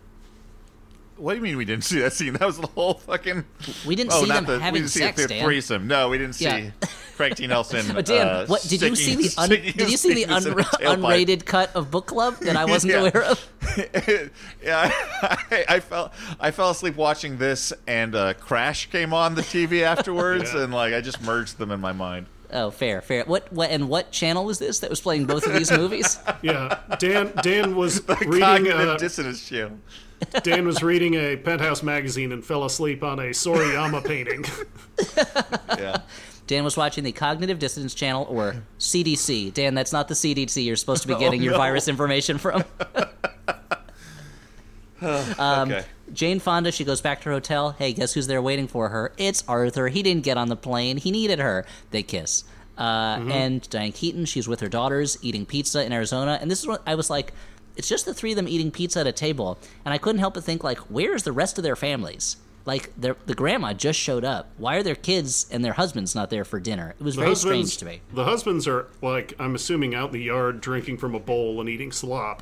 What do you mean we didn't see that scene? That was the whole fucking. We didn't oh, see not them the, having we didn't see sex, the Dan. threesome. No, we didn't see Yeah. Craig T. Nelson. But Dan, uh, what did you see sticking- the un, sticking did you his see the penis in un, a tailpipe. unrated cut of Book Club that I wasn't Yeah. aware of? yeah, I, I fell I fell asleep watching this, and uh, Crash came on the T V afterwards, Yeah. and like I just merged them in my mind. Oh, fair, fair. What, what, and what channel was this that was playing both of these movies? Yeah, Dan. Dan was reading. Cognitive Uh, dissonance channel. Dan was reading a Penthouse magazine and fell asleep on a Sorayama painting. Yeah. Dan was watching the Cognitive Dissonance Channel, or C D C. Dan, that's not the C D C you're supposed to be Oh, getting your no. virus information from. Um, okay. Jane Fonda, she goes back to her hotel. Hey, guess who's there waiting for her? It's Arthur. He didn't get on the plane. He needed her. They kiss. Uh, Mm-hmm. And Diane Keaton, she's with her daughters eating pizza in Arizona. And this is what I was like, it's just the three of them eating pizza at a table. And I couldn't help but think, like, where's the rest of their families? Like, their, the grandma just showed up. Why are their kids and their husbands not there for dinner? It was The very husbands- strange to me. The husbands are, like, I'm assuming out in the yard drinking from a bowl and eating slop.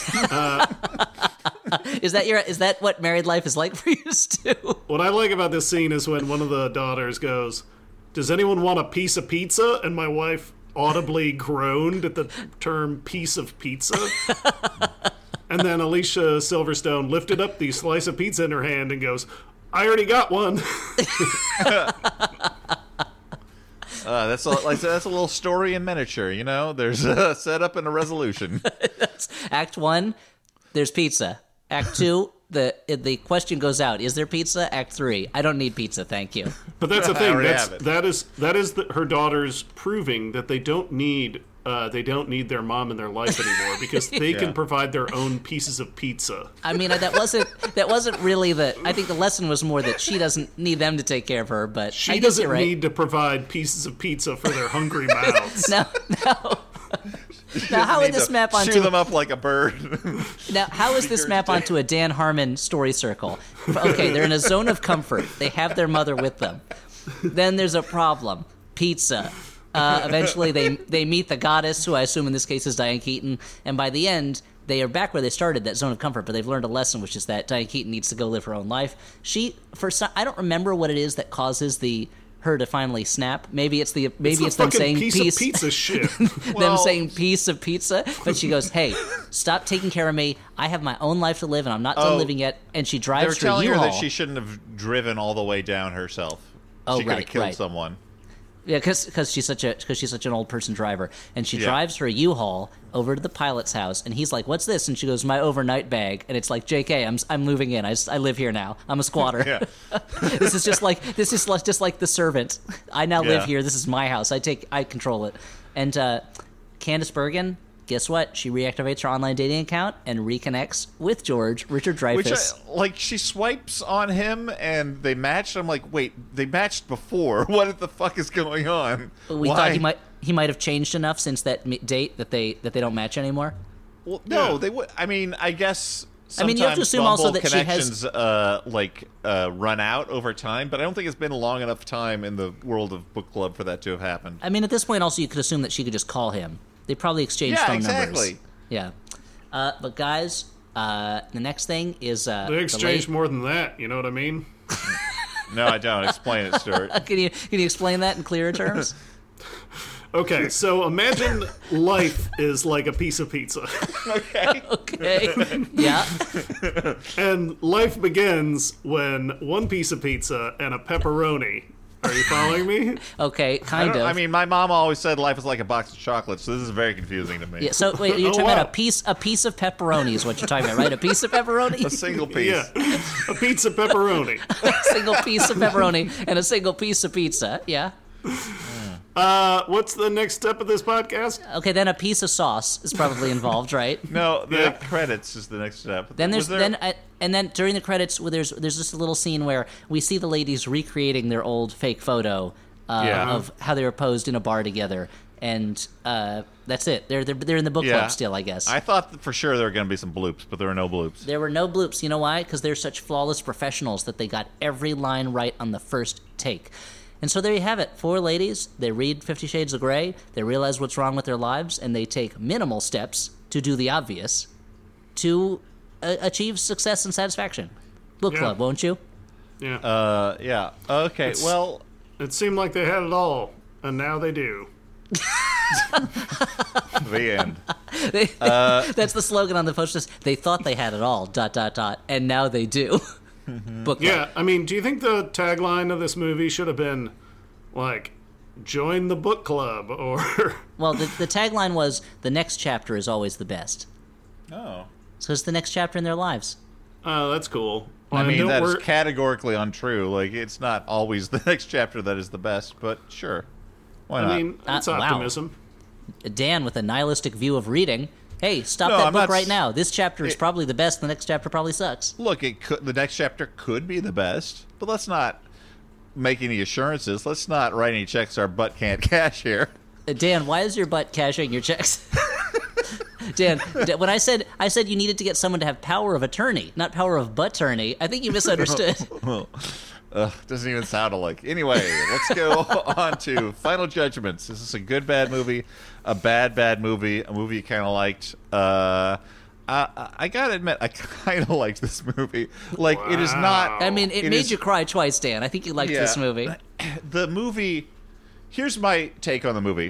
Is that your? Is that what married life is like for you, Stu? What I like about this scene is when one of the daughters goes, "Does anyone want a piece of pizza?" And my wife audibly groaned at the term piece of pizza. And then Alicia Silverstone lifted up the slice of pizza in her hand and goes, "I already got one." Uh, that's a, like that's a little story in miniature, you know. There's a setup and a resolution. Act one, there's pizza. Act two, the the question goes out: is there pizza? Act three, I don't need pizza, thank you. But that's the I thing. already That's have it. that is that is the, her daughters proving that they don't need uh, they don't need their mom in their life anymore because they Yeah. can provide their own pieces of pizza. I mean, that wasn't that wasn't really the. I think the lesson was more that she doesn't need them to take care of her, but She I guess doesn't you're right. need to provide pieces of pizza for their hungry mouths. No, no. Now, how would Need this to map Chew onto? them up like a bird. Now, how is this map onto a Dan Harmon story circle? Okay, they're in a zone of comfort. They have their mother with them. Then there's a problem. Pizza. Uh, eventually, they they meet the goddess, who I assume in this case is Diane Keaton, and by the end, they are back where they started, that zone of comfort. But they've learned a lesson, which is that Diane Keaton needs to go live her own life. She, for some, I don't remember what it is that causes the her to finally snap. Maybe it's the maybe It's it's, the them fucking saying piece peace. of pizza shit. them Well- saying piece of pizza, but she goes, "Hey, stop taking care of me. I have my own life to live, and I'm not done Oh, living yet." And she They were drives her telling her U-Haul. that she shouldn't have driven all the way down herself. Oh, she could have right, killed right. someone. Yeah, because she's such a because she's such an old person driver, and she Yeah. drives her U-Haul over to the pilot's house, and he's like, "What's this?" And she goes, "My overnight bag," and it's like, "J K, I'm I'm moving in. I, s- I live here now. I'm a squatter. Yeah. This is just like this is like- just like The Servant. I now live Yeah. here. This is my house. I take I control it." And uh, Candice Bergen, guess what? She reactivates her online dating account and reconnects with George Richard Which, Dreyfuss. I, like, she swipes on him and they matched. I'm like, wait, they matched before. What the fuck is going on? We Why? thought he might he might have changed enough since that mi- date that they that they don't match anymore. Well, no, Yeah. they would. I mean, I guess. I mean, you have to sometimes assume also Bumble that she has- connections uh, like uh, run out over time, but I don't think it's been a long enough time in the world of book club for that to have happened. I mean, at this point, also you could assume that she could just call him. They probably exchanged Yeah, phone numbers. exactly. Yeah, uh, but guys, uh, the next thing is uh, They the exchanged late- more than that. You know what I mean? No, I don't. Explain it, Stuart. Can you can you explain that in clearer terms? Okay, so imagine life is like a piece of pizza. Okay. Okay. Yeah. And life begins when one piece of pizza and a pepperoni. Are you following me? Okay. I, Kind don't- of. I mean, my mom always said life is like a box of chocolates, so this is very confusing to me. Yeah. So wait, you're Oh, talking wow. about a piece a piece of pepperoni is what you're talking about, right? A piece of pepperoni. A single piece. Yeah, a pizza pepperoni. A single piece of pepperoni and a single piece of pizza. Yeah. Uh, what's the next step of this podcast? Okay. Then a piece of sauce is probably involved, right? No, the Yeah. credits is the next step. Then there's Was there- then uh, and then during the credits, well, there's there's just a little scene where we see the ladies recreating their old fake photo uh, Yeah. of how they were posed in a bar together, and uh, that's it. They're they're they're in the book Yeah. club still, I guess. I thought that for sure there were going to be some bloops, but there were no bloops. There were no bloops. You know why? Because they're such flawless professionals that they got every line right on the first take. And so there you have it. Four ladies, they read Fifty Shades of Grey, they realize what's wrong with their lives, and they take minimal steps to do the obvious to uh, achieve success and satisfaction. Book Yeah. club, won't you? Yeah, Uh, yeah. Okay. It's- Well, it seemed like they had it all, and now they do. the end. They- Uh, That's the slogan on the poster. They thought they had it all, dot, dot, dot, and now they do. Book club. Yeah, I mean, do you think the tagline of this movie should have been, like, join the book club, or... Well, the, the tagline was, the next chapter is always the best. Oh. So it's the next chapter in their lives. Oh, that's cool. I And mean, don't that is wor- categorically untrue. Like, it's not always the next chapter that is the best, but sure. Why not? I mean, Uh, that's wow. optimism. Dan with a nihilistic view of reading. Hey, stop No, that I'm book not right s- now. This chapter is it- probably the best. The next chapter probably sucks. Look, it could, the next chapter could be the best, but let's not make any assurances. Let's not write any checks our butt can't cash here. Uh, Dan, why is your butt cashing your checks? Dan, D- when I said I said you needed to get someone to have power of attorney, not power of butt attorney, I think you misunderstood. Ugh, doesn't even sound alike. Anyway, let's go on to Final Judgments. This is a good, bad movie, a bad, bad movie, a movie you kind of liked. Uh, I, I gotta admit, I kind of liked this movie. Like, it is not... I mean, it, It made is- you cry twice, Dan. I think you liked Yeah. this movie. The movie... Here's my take on the movie.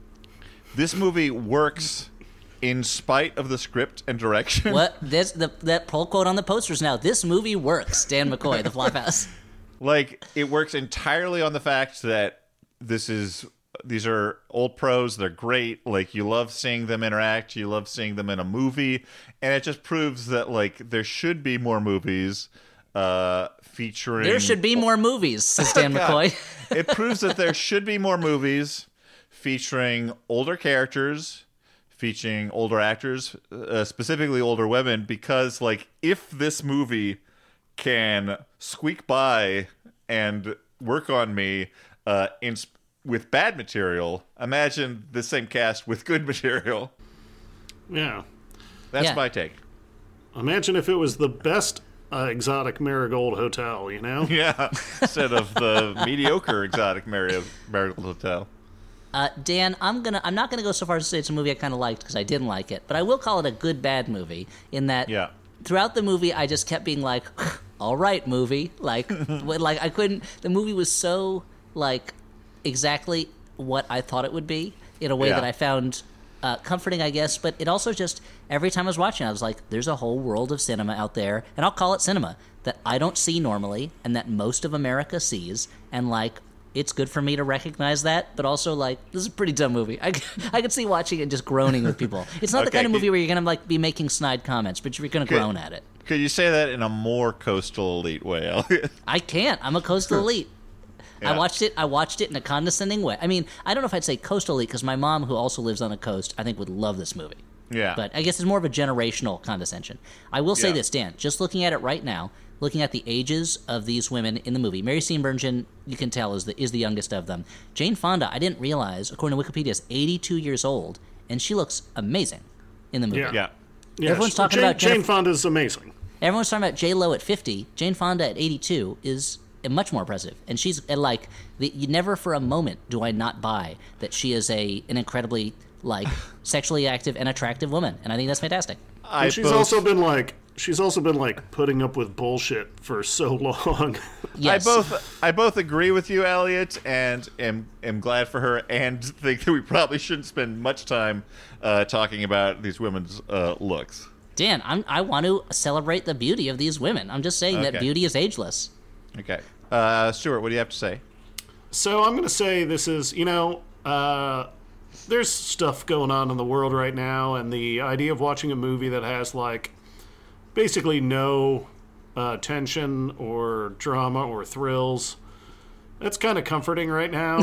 This movie works in spite of the script and direction. What? This the that pull quote on the posters now. This movie works. Dan McCoy, The Flophouse. Like, it works entirely on the fact that this is these are old pros. They're great. Like, you love seeing them interact. You love seeing them in a movie, and it just proves that like there should be more movies uh, featuring. There should be more movies, says Dan God. McCoy. It proves that there should be more movies featuring older characters, featuring older actors, uh, specifically older women, because like if this movie can squeak by and work on me uh, in with bad material, imagine the same cast with good material. Yeah. That's Yeah. my take. Imagine if it was the best uh, exotic Marigold Hotel, you know? Yeah, instead of the mediocre exotic Mari- Marigold Hotel. Uh, Dan, I'm gonna. I'm not gonna go so far as to say it's a movie I kind of liked because I didn't like it, but I will call it a good bad movie. In that, Yeah. throughout the movie, I just kept being like, "All right, movie." Like, when, like I couldn't. The movie was so like exactly what I thought it would be in a way Yeah. that I found uh, comforting, I guess. But it also just every time I was watching, I was like, "There's a whole world of cinema out there," and I'll call it cinema that I don't see normally, and that most of America sees, and like. It's good for me to recognize that, but also like this is a pretty dumb movie. I, I could see watching it and just groaning with people. It's not the Okay, kind of can- movie where you're gonna like be making snide comments, but you're gonna Could- groan at it. Could you say that in a more coastal elite way, Elliot? I can't. I'm a coastal elite. I Yeah. watched it. I watched it in a condescending way. I mean, I don't know if I'd say coastal elite because my mom, who also lives on the coast, I think would love this movie. Yeah. But I guess it's more of a generational condescension. I will say Yeah. this, Dan. Just looking at it right now, looking at the ages of these women in the movie, Mary Steenburgen, you can tell is the is the youngest of them. Jane Fonda, I didn't realize, according to Wikipedia, is eighty-two years old, and she looks amazing in the movie. Yeah. Yeah. Yeah, Everyone's sh- talking Jane, about Jane Jennifer- Fonda's amazing. Everyone's talking about J Lo at fifty. Jane Fonda at eighty-two is much more impressive, and she's and like the, you never for a moment do I not buy that she is a an incredibly like sexually active and attractive woman, and I think that's fantastic. I And she's both, also been like she's also been like putting up with bullshit for so long. Yes. I both I both agree with you, Elliot, and am am glad for her, and think that we probably shouldn't spend much time uh, talking about these women's uh, looks. Dan, I'm, I want to celebrate the beauty of these women. I'm just saying that Okay. beauty is ageless. Okay, uh, Stuart, what do you have to say? So I'm going to say this is, you know, uh, there's stuff going on in the world right now, and the idea of watching a movie that has, like, basically no uh, tension or drama or thrills, that's kind of comforting right now.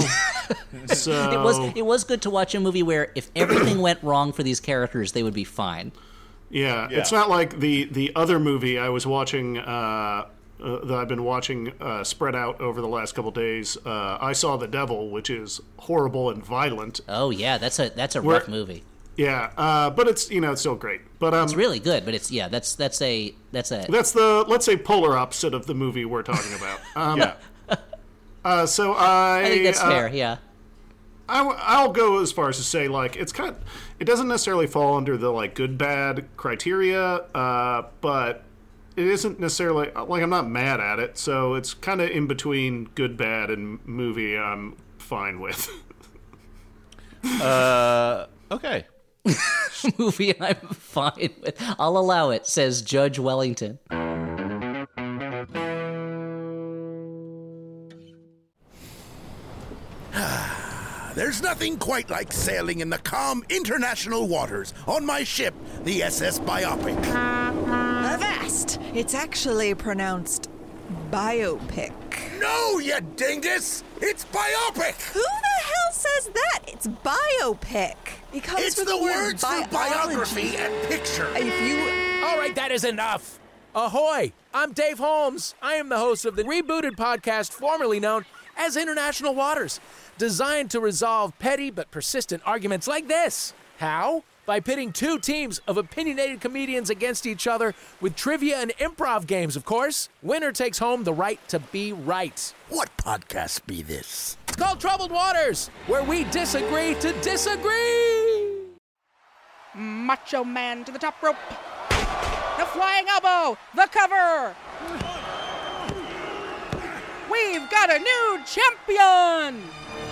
so It was it was good to watch a movie where if everything went wrong for these characters, they would be fine. yeah, Yeah. it's not like the, the other movie I was watching, uh, uh, that I've been watching uh, spread out over the last couple days. Uh, I Saw the Devil, which is horrible and violent. Oh yeah, that's a that's a Where- rough movie. Yeah, uh, but it's, you know, it's still great. But um, It's really good, but it's yeah, that's that's a that's a that's the, let's say, polar opposite of the movie we're talking about. Um, Yeah, uh, so I, I think that's uh, fair. Yeah. I, I'll go as far as to say, like, it's kind of, it doesn't necessarily fall under the, like, good bad criteria, uh, but it isn't necessarily, like, I'm not mad at it, so it's kind of in between good bad and movie I'm fine with. uh, okay. Movie I'm fine with. I'll allow it, says Judge Wellington. There's nothing quite like sailing in the calm international waters on my ship, the S S Biopic. Avast! It's actually pronounced biopic. No, you dingus! It's biopic! Who the hell says that? It's biopic. It comes It's from the the word words for biography and picture. If you All right, that is enough. Ahoy! I'm Dave Holmes. I am the host of the rebooted podcast formerly known as International Waters, designed to resolve petty but persistent arguments like this. How? By pitting two teams of opinionated comedians against each other with trivia and improv games, of course. Winner takes home the right to be right. What podcast be this? It's called Troubled Waters, where we disagree to disagree. Macho Man to the top rope. The flying elbow. The cover. We've got a new champion.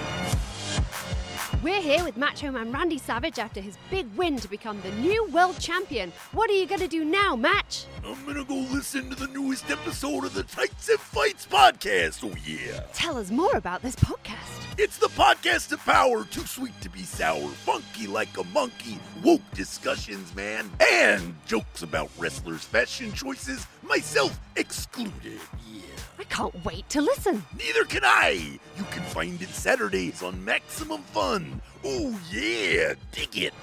We're here with Macho Man Randy Savage after his big win to become the new world champion. What are you going to do now, Match? I'm gonna go listen to the newest episode of the Tights and Fights podcast. Oh, yeah. Tell us more about this podcast. It's the podcast of power, too sweet to be sour, funky like a monkey, woke discussions, man, and jokes about wrestlers' fashion choices, myself excluded. Yeah. I can't wait to listen. Neither can I. You can find it Saturdays on Maximum Fun. Oh, yeah. Dig it.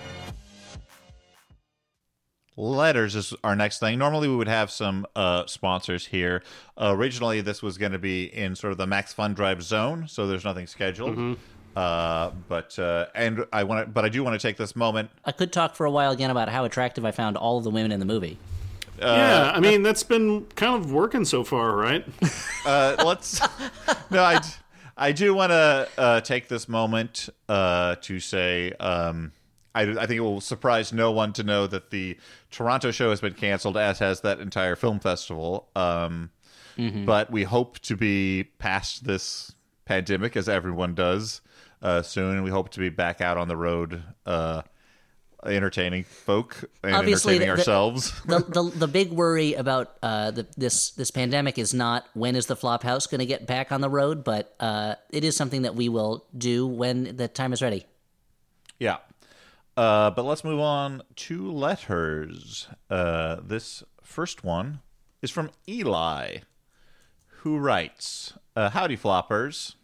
Letters is our next thing. Normally we would have some uh, sponsors here. Uh, originally this was going to be in sort of the Max Fun Drive zone, so there's nothing scheduled. Mm-hmm. Uh, but uh, and I want to, but I do want to take this moment. I could talk for a while again about how attractive I found all of the women in the movie. Uh, yeah, I mean that's been kind of working so far, right? uh, let's. No, I, I do want to uh, take this moment uh, to say. Um, I, I think it will surprise no one to know that the Toronto show has been canceled, as has that entire film festival. Um, mm-hmm. But we hope to be past this pandemic, as everyone does, uh, soon. And we hope to be back out on the road, uh, entertaining folk and Obviously, entertaining the, ourselves. The, the the big worry about uh, the, this this pandemic is not when is the Flophouse going to get back on the road, but uh, it is something that we will do when the time is ready. Yeah. Uh, but let's move on to letters. Uh, this first one is from Eli, who writes, uh, Howdy, Floppers.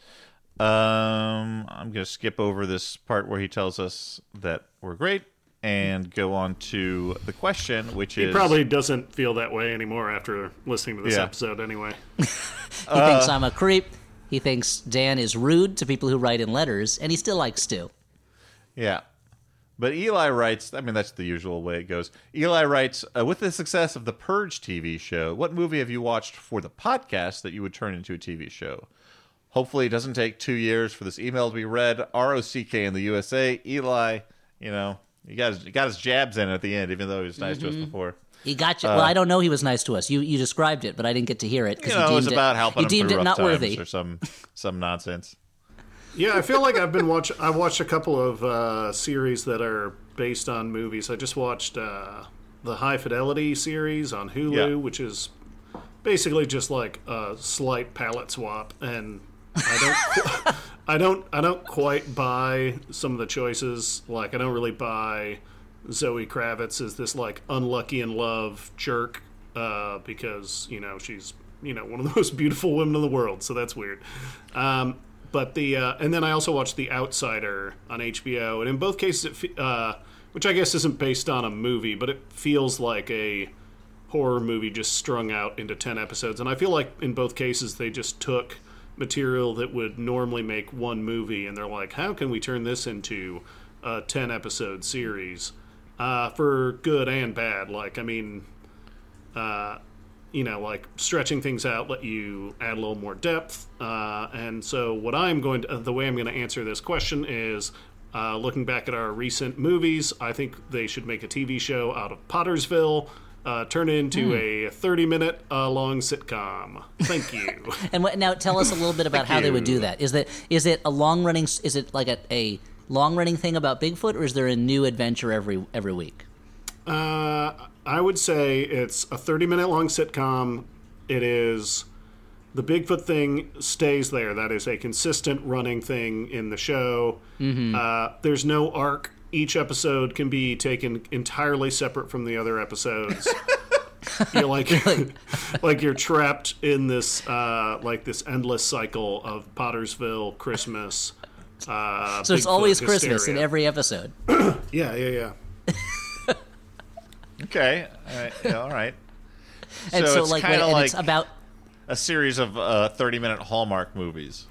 Um, I'm going to skip over this part where he tells us that we're great and go on to the question, which he is... He probably doesn't feel that way anymore after listening to this yeah. episode anyway. he uh, thinks I'm a creep. He thinks Dan is rude to people who write in letters, and he still likes Stu. Yeah. But Eli writes, I mean, that's the usual way it goes. Eli writes, uh, with the success of the Purge T V show, what movie have you watched for the podcast that you would turn into a T V show? Hopefully it doesn't take two years for this email to be read. R O C K in the U S A. Eli, you know, he got his, he got his jabs in at the end, even though he was nice mm-hmm. to us before. He got you. Uh, well, I don't know he was nice to us. You you described it, but I didn't get to hear it. You know, he it was about it, helping him deemed through it rough not times worthy. or some, some nonsense. Yeah, I feel like I've been watch. I watched a couple of uh, series that are based on movies. I just watched uh, the High Fidelity series on Hulu, yeah. which is basically just like a slight palette swap, and I don't, I don't, I don't quite buy some of the choices. Like, I don't really buy Zoe Kravitz as this like unlucky in love jerk uh, because you know she's you know one of the most beautiful women in the world. So that's weird. Um, But the uh, and then I also watched The Outsider on H B O, and in both cases, it fe- uh, which I guess isn't based on a movie, but it feels like a horror movie just strung out into ten episodes. And I feel like in both cases they just took material that would normally make one movie, and they're like, how can we turn this into a ten episode series uh, for good and bad? Like, I mean. Uh, you know, like stretching things out, let you add a little more depth. Uh, and so what I'm going to, uh, the way I'm going to answer this question is, uh, looking back at our recent movies, I think they should make a T V show out of Pottersville, uh, turn it into mm. a thirty minute uh, long sitcom. Thank you. And what, now tell us a little bit about how they would do that. Is that, is it a long running, is it like a, a long running thing about Bigfoot, or is there a new adventure every, every week? Uh, I would say it's a thirty minute long sitcom. It is the Bigfoot thing stays there. That is a consistent running thing in the show. Mm-hmm. Uh, there's no arc. Each episode can be taken entirely separate from the other episodes. You're like, like you're trapped in this, uh, like this endless cycle of Pottersville, Christmas, Uh, so it's Bigfoot always hysteria. Christmas in every episode. Yeah, yeah, yeah. Okay. All right. Yeah, all right. And so, so, it's like, kind when, of and like it's about a series of uh, thirty-minute Hallmark movies.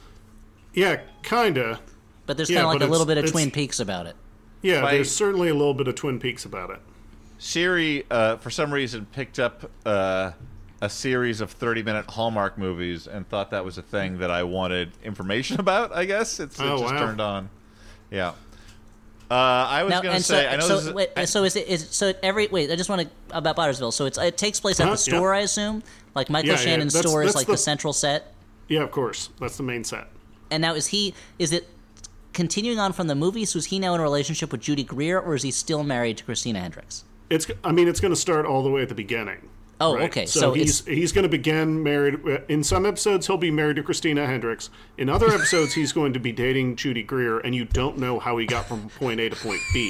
Yeah, kinda. but there's Yeah, kind of like but a little it's- bit of it's- Twin Peaks about it. Yeah, By- there's certainly a little bit of Twin Peaks about it. Siri, uh, for some reason, picked up uh, a series of thirty-minute Hallmark movies and thought that was a thing that I wanted information about. I guess it's, it Oh, just wow. turned on. Yeah. Uh, I was Now, going to and say, so, I know so, this is, wait, so is it is so every wait? I just want to about Pottersville. So it's it takes place at Uh-huh, the store, yeah. I assume. Like Michael Yeah, yeah, Shannon's that's- store is that's like the, the- central set. Yeah, of course. That's the main set. And now is he is it continuing on from the movies? So is he now in a relationship with Judy Greer, or is he still married to Christina Hendricks? It's. I mean, it's going to start all the way at the beginning. Oh, right? okay. So, So he's it's- he's going to begin married. In some episodes, he'll be married to Christina Hendricks. In other episodes, he's going to be dating Judy Greer, and you don't know how he got from point A to point B.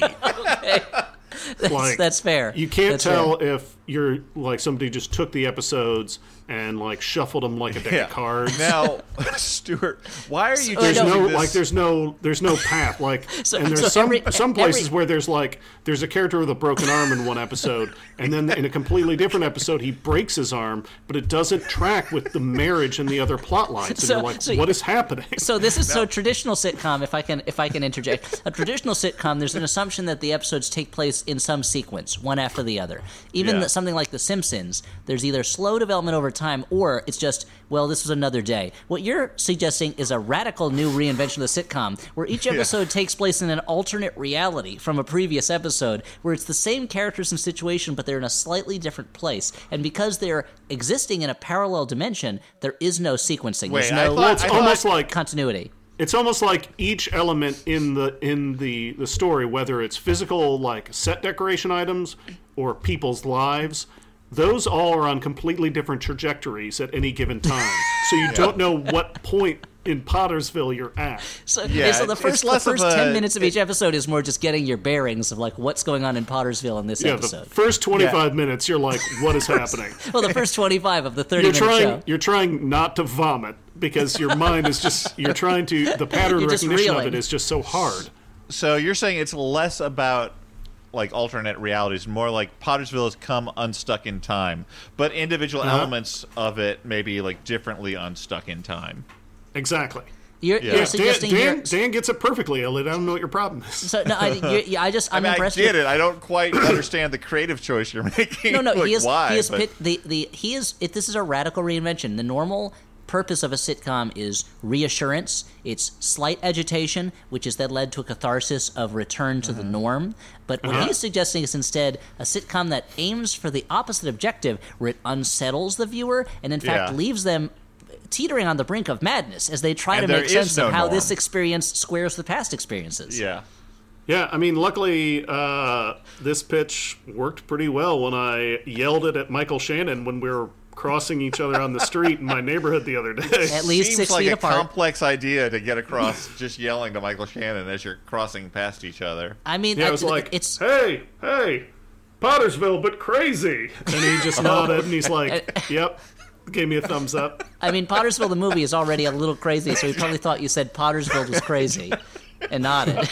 That's, Like, that's fair. You can't That's tell fair. if you're like somebody just took the episodes and like shuffled them like a deck yeah. of cards. Now, Stuart, why are you So, There's doing no this? like there's no there's no path like So- and there's so some every- some places every- where there's like there's a character with a broken arm in one episode and then in a completely different episode he breaks his arm but it doesn't track with the marriage and the other plot lines and So- you're like so- what is happening? So this is so traditional sitcom. If I can, if I can interject, a traditional sitcom. There's an assumption that the episodes take place in some sequence, one after the other. Even Yeah. the, something like The Simpsons, there's either slow development over time, or it's just, well, this was another day. What you're suggesting is a radical new reinvention of the sitcom, where each episode takes place in an alternate reality from a previous episode, where it's the same characters and situation, but they're in a slightly different place. And because they're existing in a parallel dimension, there is no sequencing. Wait, there's I no thought- It's I almost thought- like continuity. it's almost like each element in the in the the story, whether it's physical like set decoration items or people's lives, those all are on completely different trajectories at any given time. So you don't know what point in Pottersville you're at. So, Yeah, so the it's- first, it's the less of first a- ten minutes of each episode is more just getting your bearings of like what's going on in Pottersville in this Yeah, episode. the first twenty-five minutes you're like, what is happening? Well, the first twenty-five of the thirty You're minute trying show. you're trying not to vomit because your mind is just you're trying to the pattern You're just recognition of reeling. it is just so hard. So you're saying it's less about like alternate realities, more like Pottersville has come unstuck in time, but individual Uh-huh. elements of it may be like differently unstuck in time. Exactly. You're, Yeah. you're Dan- Dan, suggesting Dan, here. Dan gets it perfectly, Elliot. I don't know what your problem is. So no, I, you're, yeah, I just I I'm mean, I impressed. get with, it. I don't quite understand the creative choice you're making. No, no, like, he is. why, he is but- pit, the the he is. It, this is a radical reinvention. The normal purpose of a sitcom is reassurance. It's slight agitation, which has then led to a catharsis of return to the norm. But what Uh-huh. he's suggesting is instead a sitcom that aims for the opposite objective, where it unsettles the viewer and in fact Yeah. leaves them teetering on the brink of madness as they try And to there make is sense no of how norm. this experience squares with past experiences. Yeah. Yeah, I mean, luckily, uh, this pitch worked pretty well when I yelled it at Michael Shannon when we were crossing each other on the street in my neighborhood the other day. At least Seems six like feet a apart. complex idea to get across just yelling to Michael Shannon as you're crossing past each other. I mean, Yeah, I- it was like, it's hey, hey, Pottersville, but crazy. And he just nodded and he's like, yep, gave me a thumbs up. I mean, Pottersville the movie is already a little crazy, so he probably thought you said Pottersville was crazy, and nodded.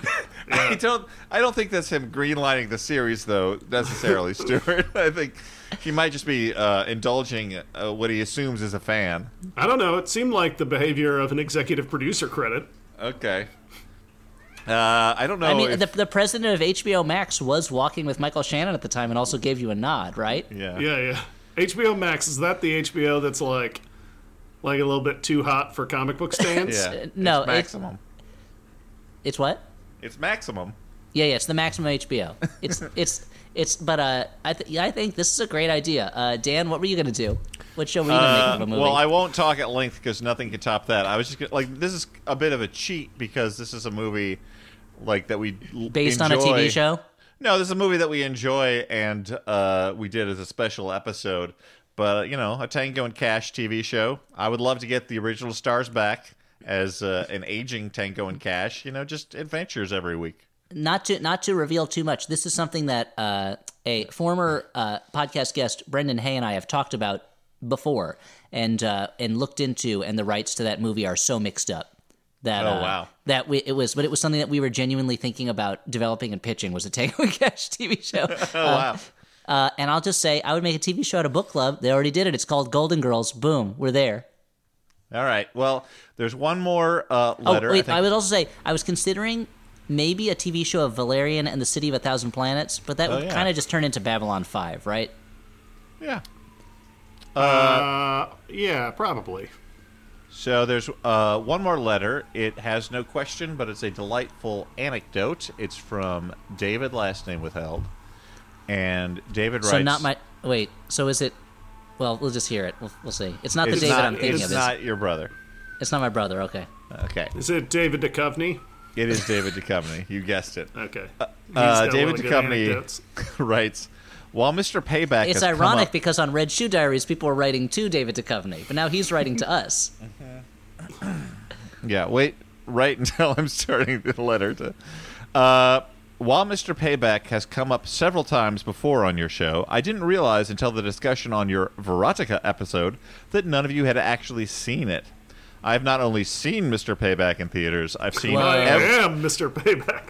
I don't. I don't think that's him greenlighting the series, though, necessarily, Stuart. I think he might just be uh, indulging uh, what he assumes is a fan. I don't know. It seemed like the behavior of an executive producer credit. Okay. Uh, I don't know. I mean, if, the, the president of H B O Max was walking with Michael Shannon at the time and also gave you a nod, right? yeah. Yeah, yeah. H B O Max, is that the H B O that's like like a little bit too hot for comic book stands? Yeah. no, it's it- maximum. It's what? It's maximum. Yeah, yeah, it's the maximum H B O. It's it's it's. But uh, I th- I think this is a great idea. Uh, Dan, what were you gonna do? What show were you gonna Uh, make of a movie? well, I won't talk at length because nothing can top that. I was just gonna, like, this is a bit of a cheat because this is a movie like that we l- Based on a T V enjoy. show. No, this is a movie that we enjoy and uh, we did as a special episode. But you know, a Tango and Cash T V show. I would love to get the original stars back as uh, an aging Tango and Cash. You know, just adventures every week. Not to not to reveal too much. This is something that uh, a former uh, podcast guest, Brendan Hay, and I have talked about before and uh, and looked into, and the rights to that movie are so mixed up. That, Oh, uh, wow. That we, it was, but it was something that we were genuinely thinking about developing and pitching was a Tango and Cash T V show. Oh, wow. Uh, and I'll just say, I would make a T V show at a book club. They already did it. It's called Golden Girls. Boom, we're there. All right. Well, there's one more uh, letter. Oh, wait, I, think... I would also say, I was considering maybe a T V show of Valerian and the City of a Thousand Planets, but that Oh, would yeah. kind of just turn into Babylon five, right? Yeah. Uh, yeah, probably. So there's uh, one more letter. It has no question, but it's a delightful anecdote. It's from David, last name withheld. And David writes... So not my... Wait, so is it... Well, we'll just hear it. We'll, we'll see. It's not the It's David not, I'm thinking it's of. not your brother. It's not my brother, okay. Okay. Is it David Duchovny? It is David Duchovny. You guessed it. Okay. Uh, He's uh, got David a lot of good Duchovny anecdotes. writes, while Mister Payback It's has come ironic up- because on Red Shoe Diaries, people were writing to David Duchovny, but now he's writing to us. Yeah, wait right until I'm starting the letter. To, uh, while Mister Payback has come up several times before on your show, I didn't realize until the discussion on your Verotica episode that none of you had actually seen it. I've not only seen Mister Payback in theaters, I've seen... I ev- am Mister Payback.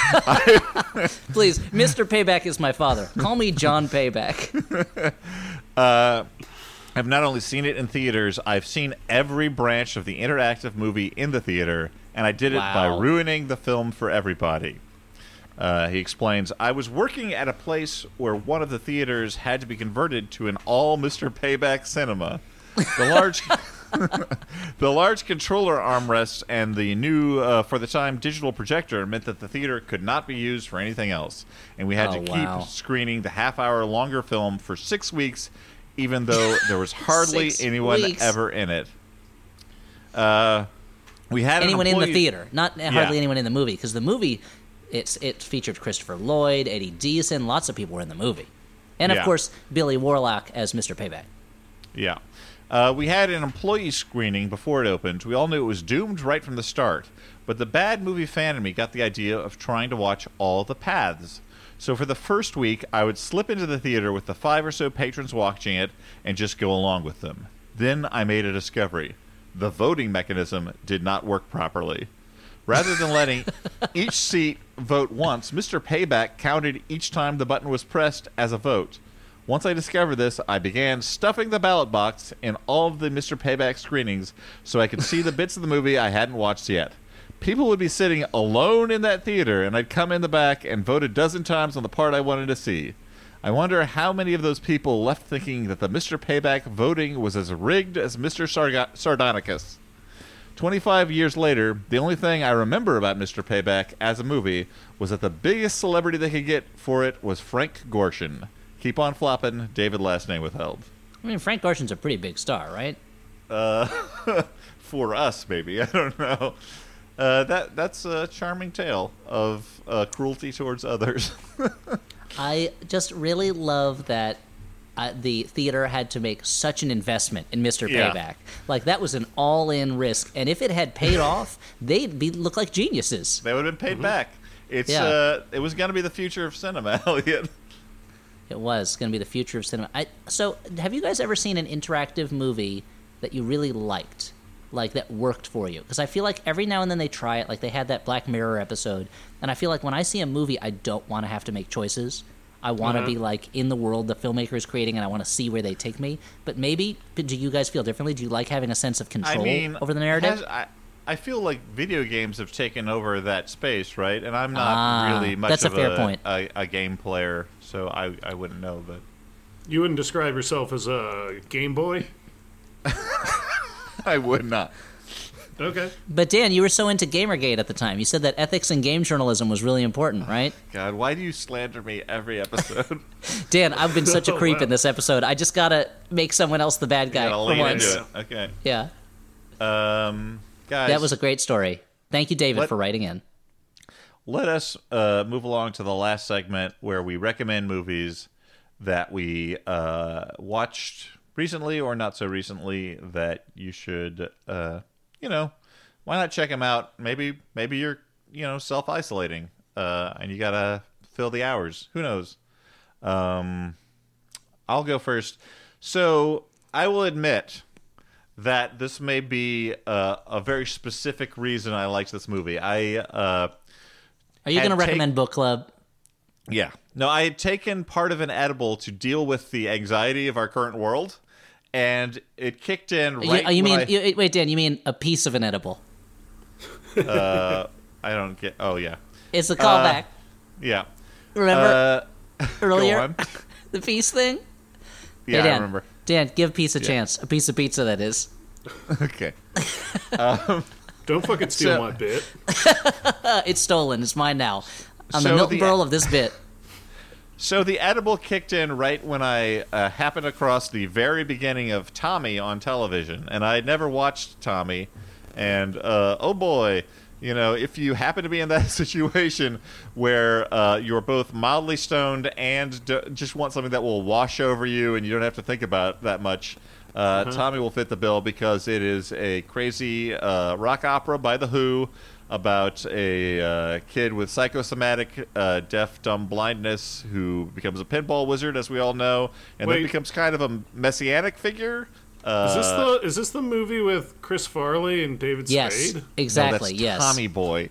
Please, Mister Payback is my father. Call me John Payback. uh, I've not only seen it in theaters, I've seen every branch of the interactive movie in the theater, and I did it Wow. by ruining the film for everybody. Uh, he explains, I was working at a place where one of the theaters had to be converted to an all Mister Payback cinema. The large... the large controller armrest and the new, uh, for the time, digital projector meant that the theater could not be used for anything else, and we had Oh, to keep wow. screening the half-hour longer film for six weeks, even though there was hardly Six anyone weeks. ever in it. Uh, we had an Anyone in the employee- theater, not hardly Yeah. anyone in the movie, because the movie, it's it featured Christopher Lloyd, Eddie Deason, lots of people were in the movie. And, of Yeah. course, Billy Warlock as Mister Payback. Yeah. Uh, we had an employee screening before it opened. We all knew it was doomed right from the start. But the bad movie fan in me got the idea of trying to watch all the paths. So for the first week, I would slip into the theater with the five or so patrons watching it and just go along with them. Then I made a discovery. The voting mechanism did not work properly. Rather than letting each seat vote once, Mister Payback counted each time the button was pressed as a vote. Once I discovered this, I began stuffing the ballot box in all of the Mister Payback screenings so I could see the bits of the movie I hadn't watched yet. People would be sitting alone in that theater, and I'd come in the back and vote a dozen times on the part I wanted to see. I wonder how many of those people left thinking that the Mister Payback voting was as rigged as Mister Sarga- Sardonicus. twenty-five years later, the only thing I remember about Mister Payback as a movie was that the biggest celebrity they could get for it was Frank Gorshin. Keep on flopping, David, last name withheld. I mean, Frank Gorshin's a pretty big star, right? Uh, for us, maybe. I don't know. Uh, that that's a charming tale of uh, cruelty towards others. I just really love that uh, the theater had to make such an investment in Mister Yeah. Payback. Like, that was an all-in risk. And if it had paid off, they'd be look like geniuses. They would have been paid back. It's Yeah. uh, it was going to be the future of cinema, Elliot. It was going to be the future of cinema. I, so, have you guys ever seen an interactive movie that you really liked? Like, that worked for you? Because I feel like every now and then they try it. Like, they had that Black Mirror episode. And I feel like when I see a movie, I don't want to have to make choices. I want to Uh-huh. be, like, in the world the filmmaker is creating, and I want to see where they take me. But maybe, do you guys feel differently? Do you like having a sense of control I mean, over the narrative? has- I, I feel like video games have taken over that space, right? And I'm not Ah, really much that's a of fair point. A, a game player, so I, I wouldn't know. But You wouldn't describe yourself as a Game Boy? I would not. Okay. But Dan, you were so into Gamergate at the time. You said that ethics in game journalism was really important, right? God, why do you slander me every episode? Dan, I've been such a Oh, creep wow. in this episode. I just gotta make someone else the bad You guy gotta for lean once. into it. Okay. Yeah, Um, guys, that was a great story. Thank you, David, Let- for writing in. let us uh, move along to the last segment where we recommend movies that we uh, watched recently or not so recently that you should, uh, you know, why not check them out? Maybe, maybe you're, you know, self-isolating uh, and you gotta fill the hours. Who knows? Um, I'll go first. So I will admit that this may be uh, a very specific reason I liked this movie. I uh, Are you had going to take- recommend book club? Yeah. No, I had taken part of an edible to deal with the anxiety of our current world, and it kicked in right you, you when mean I, you, wait, Dan? You mean a piece of an edible? uh, I don't get. Oh yeah, It's a callback. yeah. Remember Uh, earlier go on. the piece thing? Yeah, Hey, Dan, I remember. Dan, give peace a chance. A piece of pizza, that is. Okay. Don't fucking steal So- my bit. Uh, it's stolen. It's mine now. I'm So the Milton the- Berle of this bit. So the edible kicked in right when I uh, happened across the very beginning of Tommy on television, and I had never watched Tommy. And uh, oh boy, you know, if you happen to be in that situation where uh, you're both mildly stoned and d- just want something that will wash over you and you don't have to think about it that much, uh, Uh-huh. Tommy will fit the bill because it is a crazy uh, rock opera by The Who about a uh, kid with psychosomatic uh, deaf, dumb blindness who becomes a pinball wizard, as we all know, and Wait. then becomes kind of a messianic figure. Uh, Is this the is this the movie with Chris Farley and David Yes, Spade? no, exactly. that's yes. Tommy Boy.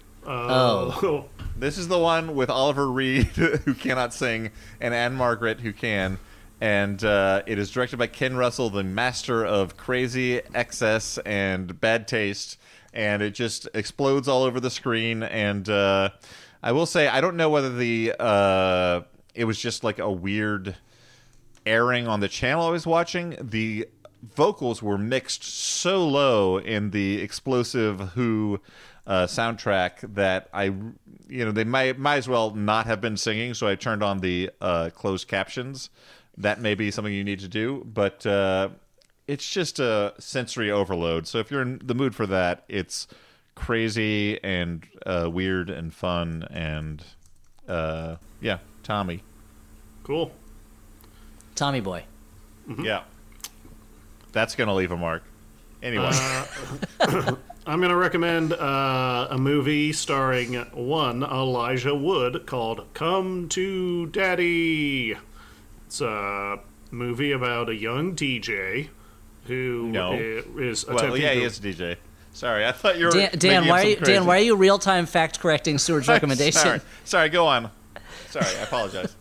Oh. This is the one with Oliver Reed, who cannot sing, and Anne Margaret, who can. And uh, it is directed by Ken Russell, the master of crazy excess and bad taste. And it just explodes all over the screen. And uh, I will say, I don't know whether the uh, it was just like a weird airing on the channel I was watching. The vocals were mixed so low in the explosive Who uh, soundtrack that I, you know, they might might as well not have been singing. So I turned on the uh, closed captions. That may be something you need to do, but uh, it's just a sensory overload. So if you're in the mood for that, it's crazy and uh, weird and fun and uh, yeah, Tommy. Cool. Tommy Boy. Yeah, that's gonna leave a mark. Anyway, Uh, I'm going to recommend uh, a movie starring one Elijah Wood called Come to Daddy. It's a movie about a young D J who No. i- is well, attempting yeah, to... he is a D J. Sorry, I thought you were. Dan, Dan, making why up are you, some Dan, crazy- why are you real time fact correcting Stuart's recommendation? Sorry, sorry, go on. Sorry, I apologize.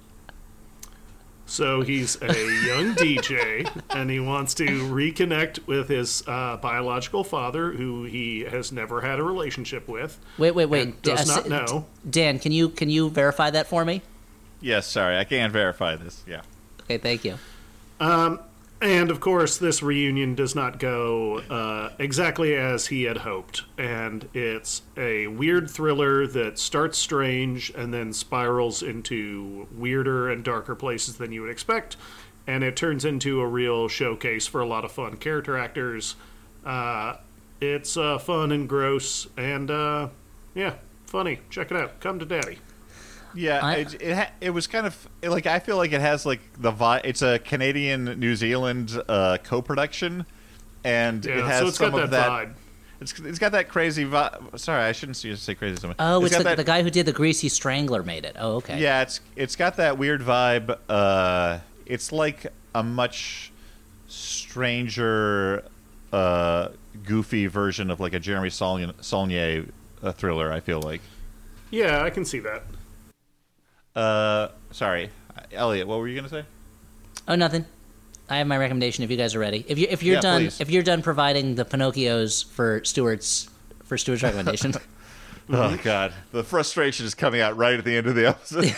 So he's a young D J, and he wants to reconnect with his uh, biological father, who he has never had a relationship with. Wait, wait, wait. and does Da- not s- know. Dan, can you can you verify that for me? Yes, sorry, I can't verify this. Yeah. Okay, thank you. And of course, this reunion does not go uh, exactly as he had hoped. And it's a weird thriller that starts strange and then spirals into weirder and darker places than you would expect. And it turns into a real showcase for a lot of fun character actors. Uh, it's uh, fun and gross and, uh, yeah, funny. Check it out. Come to Daddy. Yeah, I- it it, ha- it was kind of like I feel like it has like the vibe. It's a Canadian New Zealand uh, co-production, and Yeah, it has so it's some got of that that. vibe. It's it's got that crazy vibe. Sorry, I shouldn't say crazy. So much. Oh, it's, got the, that, the guy who did the Greasy Strangler made it. Oh, okay. Yeah, it's it's got that weird vibe. Uh, it's like a much stranger, uh, goofy version of like a Jeremy Saulnier, Saulnier uh, thriller. I feel like. Yeah, I can see that. Uh, sorry, Elliot. What were you gonna say? Oh, nothing. I have my recommendation if you guys are ready. If you if you're Yeah, done please. if you're done providing the Pinocchios for Stuart's for Stuart's recommendation. Oh God, the frustration is coming out right at the end of the episode.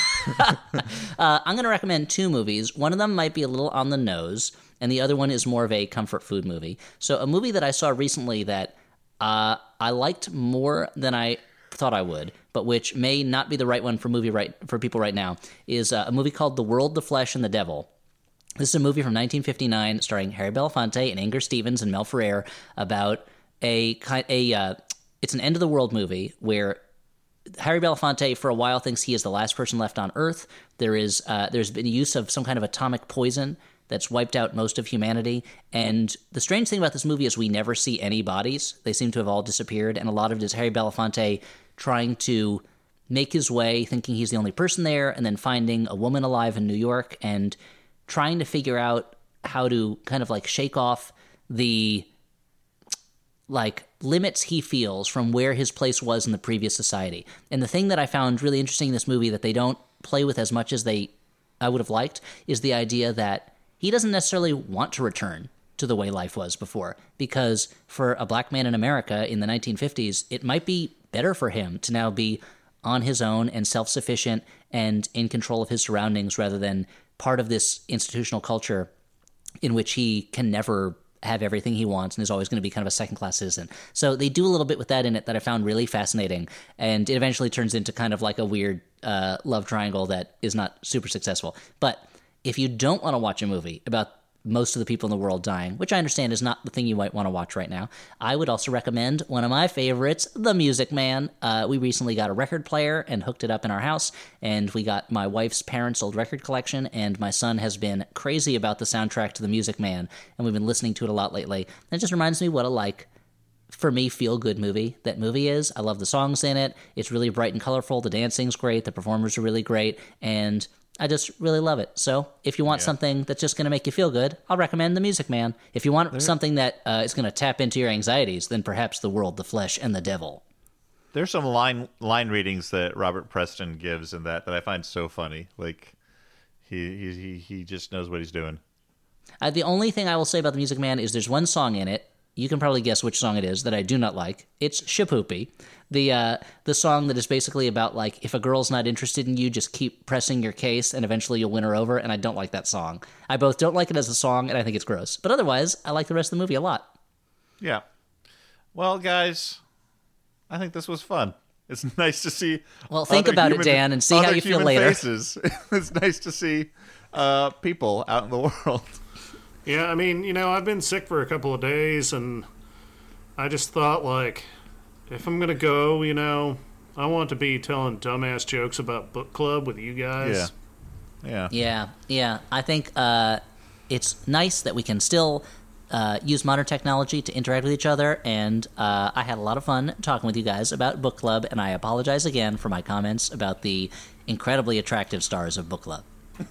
Uh, I'm going to recommend two movies. One of them might be a little on the nose, and the other one is more of a comfort food movie. So, a movie that I saw recently that uh, I liked more than I thought I would, but which may not be the right one for movie right for people right now, is uh, a movie called The World, the Flesh, and the Devil. This is a movie from nineteen fifty-nine starring Harry Belafonte and Anger Stevens and Mel Ferrer about a kind a uh, it's an end of the world movie where Harry Belafonte, for a while, thinks he is the last person left on Earth. There is, uh, there's been use of some kind of atomic poison that's wiped out most of humanity. And the strange thing about this movie is we never see any bodies. They seem to have all disappeared. And a lot of it is Harry Belafonte trying to make his way, thinking he's the only person there, and then finding a woman alive in New York and trying to figure out how to kind of like shake off the like limits he feels from where his place was in the previous society. And the thing that I found really interesting in this movie that they don't play with as much as they I would have liked is the idea that he doesn't necessarily want to return to the way life was before, because for a black man in America in the nineteen fifties, it might be better for him to now be on his own and self-sufficient and in control of his surroundings rather than part of this institutional culture in which he can never have everything he wants and is always going to be kind of a second-class citizen. So they do a little bit with that in it that I found really fascinating, and it eventually turns into kind of like a weird uh, love triangle that is not super successful. But if you don't want to watch a movie about most of the people in the world dying, which I understand is not the thing you might want to watch right now, I would also recommend one of my favorites, The Music Man. Uh, we recently got a record player and hooked it up in our house, and we got my wife's parents' old record collection, and my son has been crazy about the soundtrack to The Music Man, and we've been listening to it a lot lately. And it just reminds me what a, like, for me, feel-good movie that movie is. I love the songs in it. It's really bright and colorful. The dancing's great. The performers are really great, and I just really love it. So if you want yeah. something that's just going to make you feel good, I'll recommend The Music Man. If you want there, something that uh, is going to tap into your anxieties, then perhaps The World, the Flesh, and the Devil. There's some line line readings that Robert Preston gives in that that I find so funny. Like, he he he, he just knows what he's doing. Uh, the only thing I will say about The Music Man is there's one song in it, you can probably guess which song it is, that I do not like. It's Shapoopy. The uh, the song that is basically about, like, if a girl's not interested in you, just keep pressing your case, and eventually you'll win her over, and I don't like that song. I both don't like it as a song, and I think it's gross. But otherwise, I like the rest of the movie a lot. Yeah. Well, guys, I think this was fun. It's nice to see Well, think about human, it, Dan, and see how you feel later. Faces. It's nice to see uh, people out in the world. Yeah, I mean, you know, I've been sick for a couple of days, and I just thought, like, if I'm going to go, you know, I want to be telling dumbass jokes about book club with you guys. Yeah. Yeah. Yeah, yeah. I think uh, it's nice that we can still uh, use modern technology to interact with each other, and uh, I had a lot of fun talking with you guys about book club, and I apologize again for my comments about the incredibly attractive stars of book club.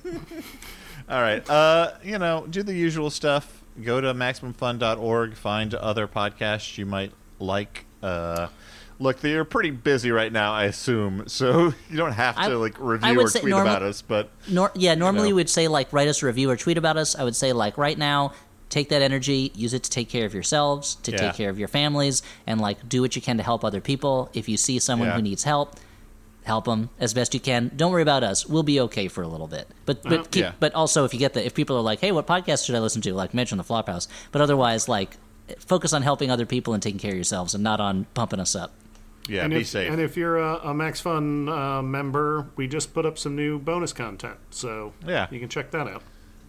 All right. Uh, you know, do the usual stuff. Go to maximum fun dot org. Find other podcasts you might like. Uh, look, they're pretty busy right now, I assume, so you don't have to I, like review or tweet normal, about us. But nor, yeah, normally you know. we'd say like write us a review or tweet about us. I would say like right now, take that energy, use it to take care of yourselves, to yeah. take care of your families, and like do what you can to help other people. If you see someone yeah. who needs help, help them as best you can. Don't worry about us. We'll be okay for a little bit. But but uh, keep, yeah. but also if you get the if people are like, hey, what podcast should I listen to? Like mention the Flophouse. But otherwise, like focus on helping other people and taking care of yourselves, and not on pumping us up. Yeah, and be if, safe. And if you're a, a Max Fun uh, member, we just put up some new bonus content, so yeah. you can check that out.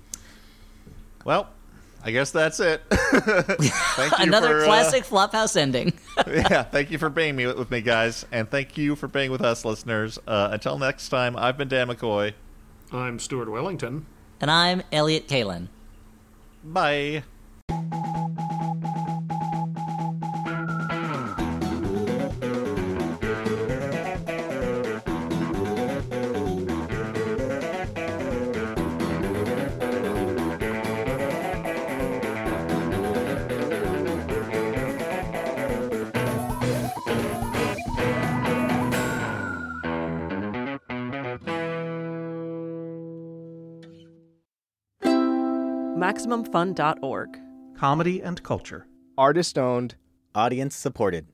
Well, I guess that's it. Thank you Another for, classic uh, Flophouse ending. Yeah, thank you for being me with me, guys, and thank you for being with us, listeners. Uh, until next time, I've been Dan McCoy. I'm Stuart Wellington. And I'm Elliot Kalin. Bye. maximum fun dot org. Comedy and culture. Artist owned. Audience supported.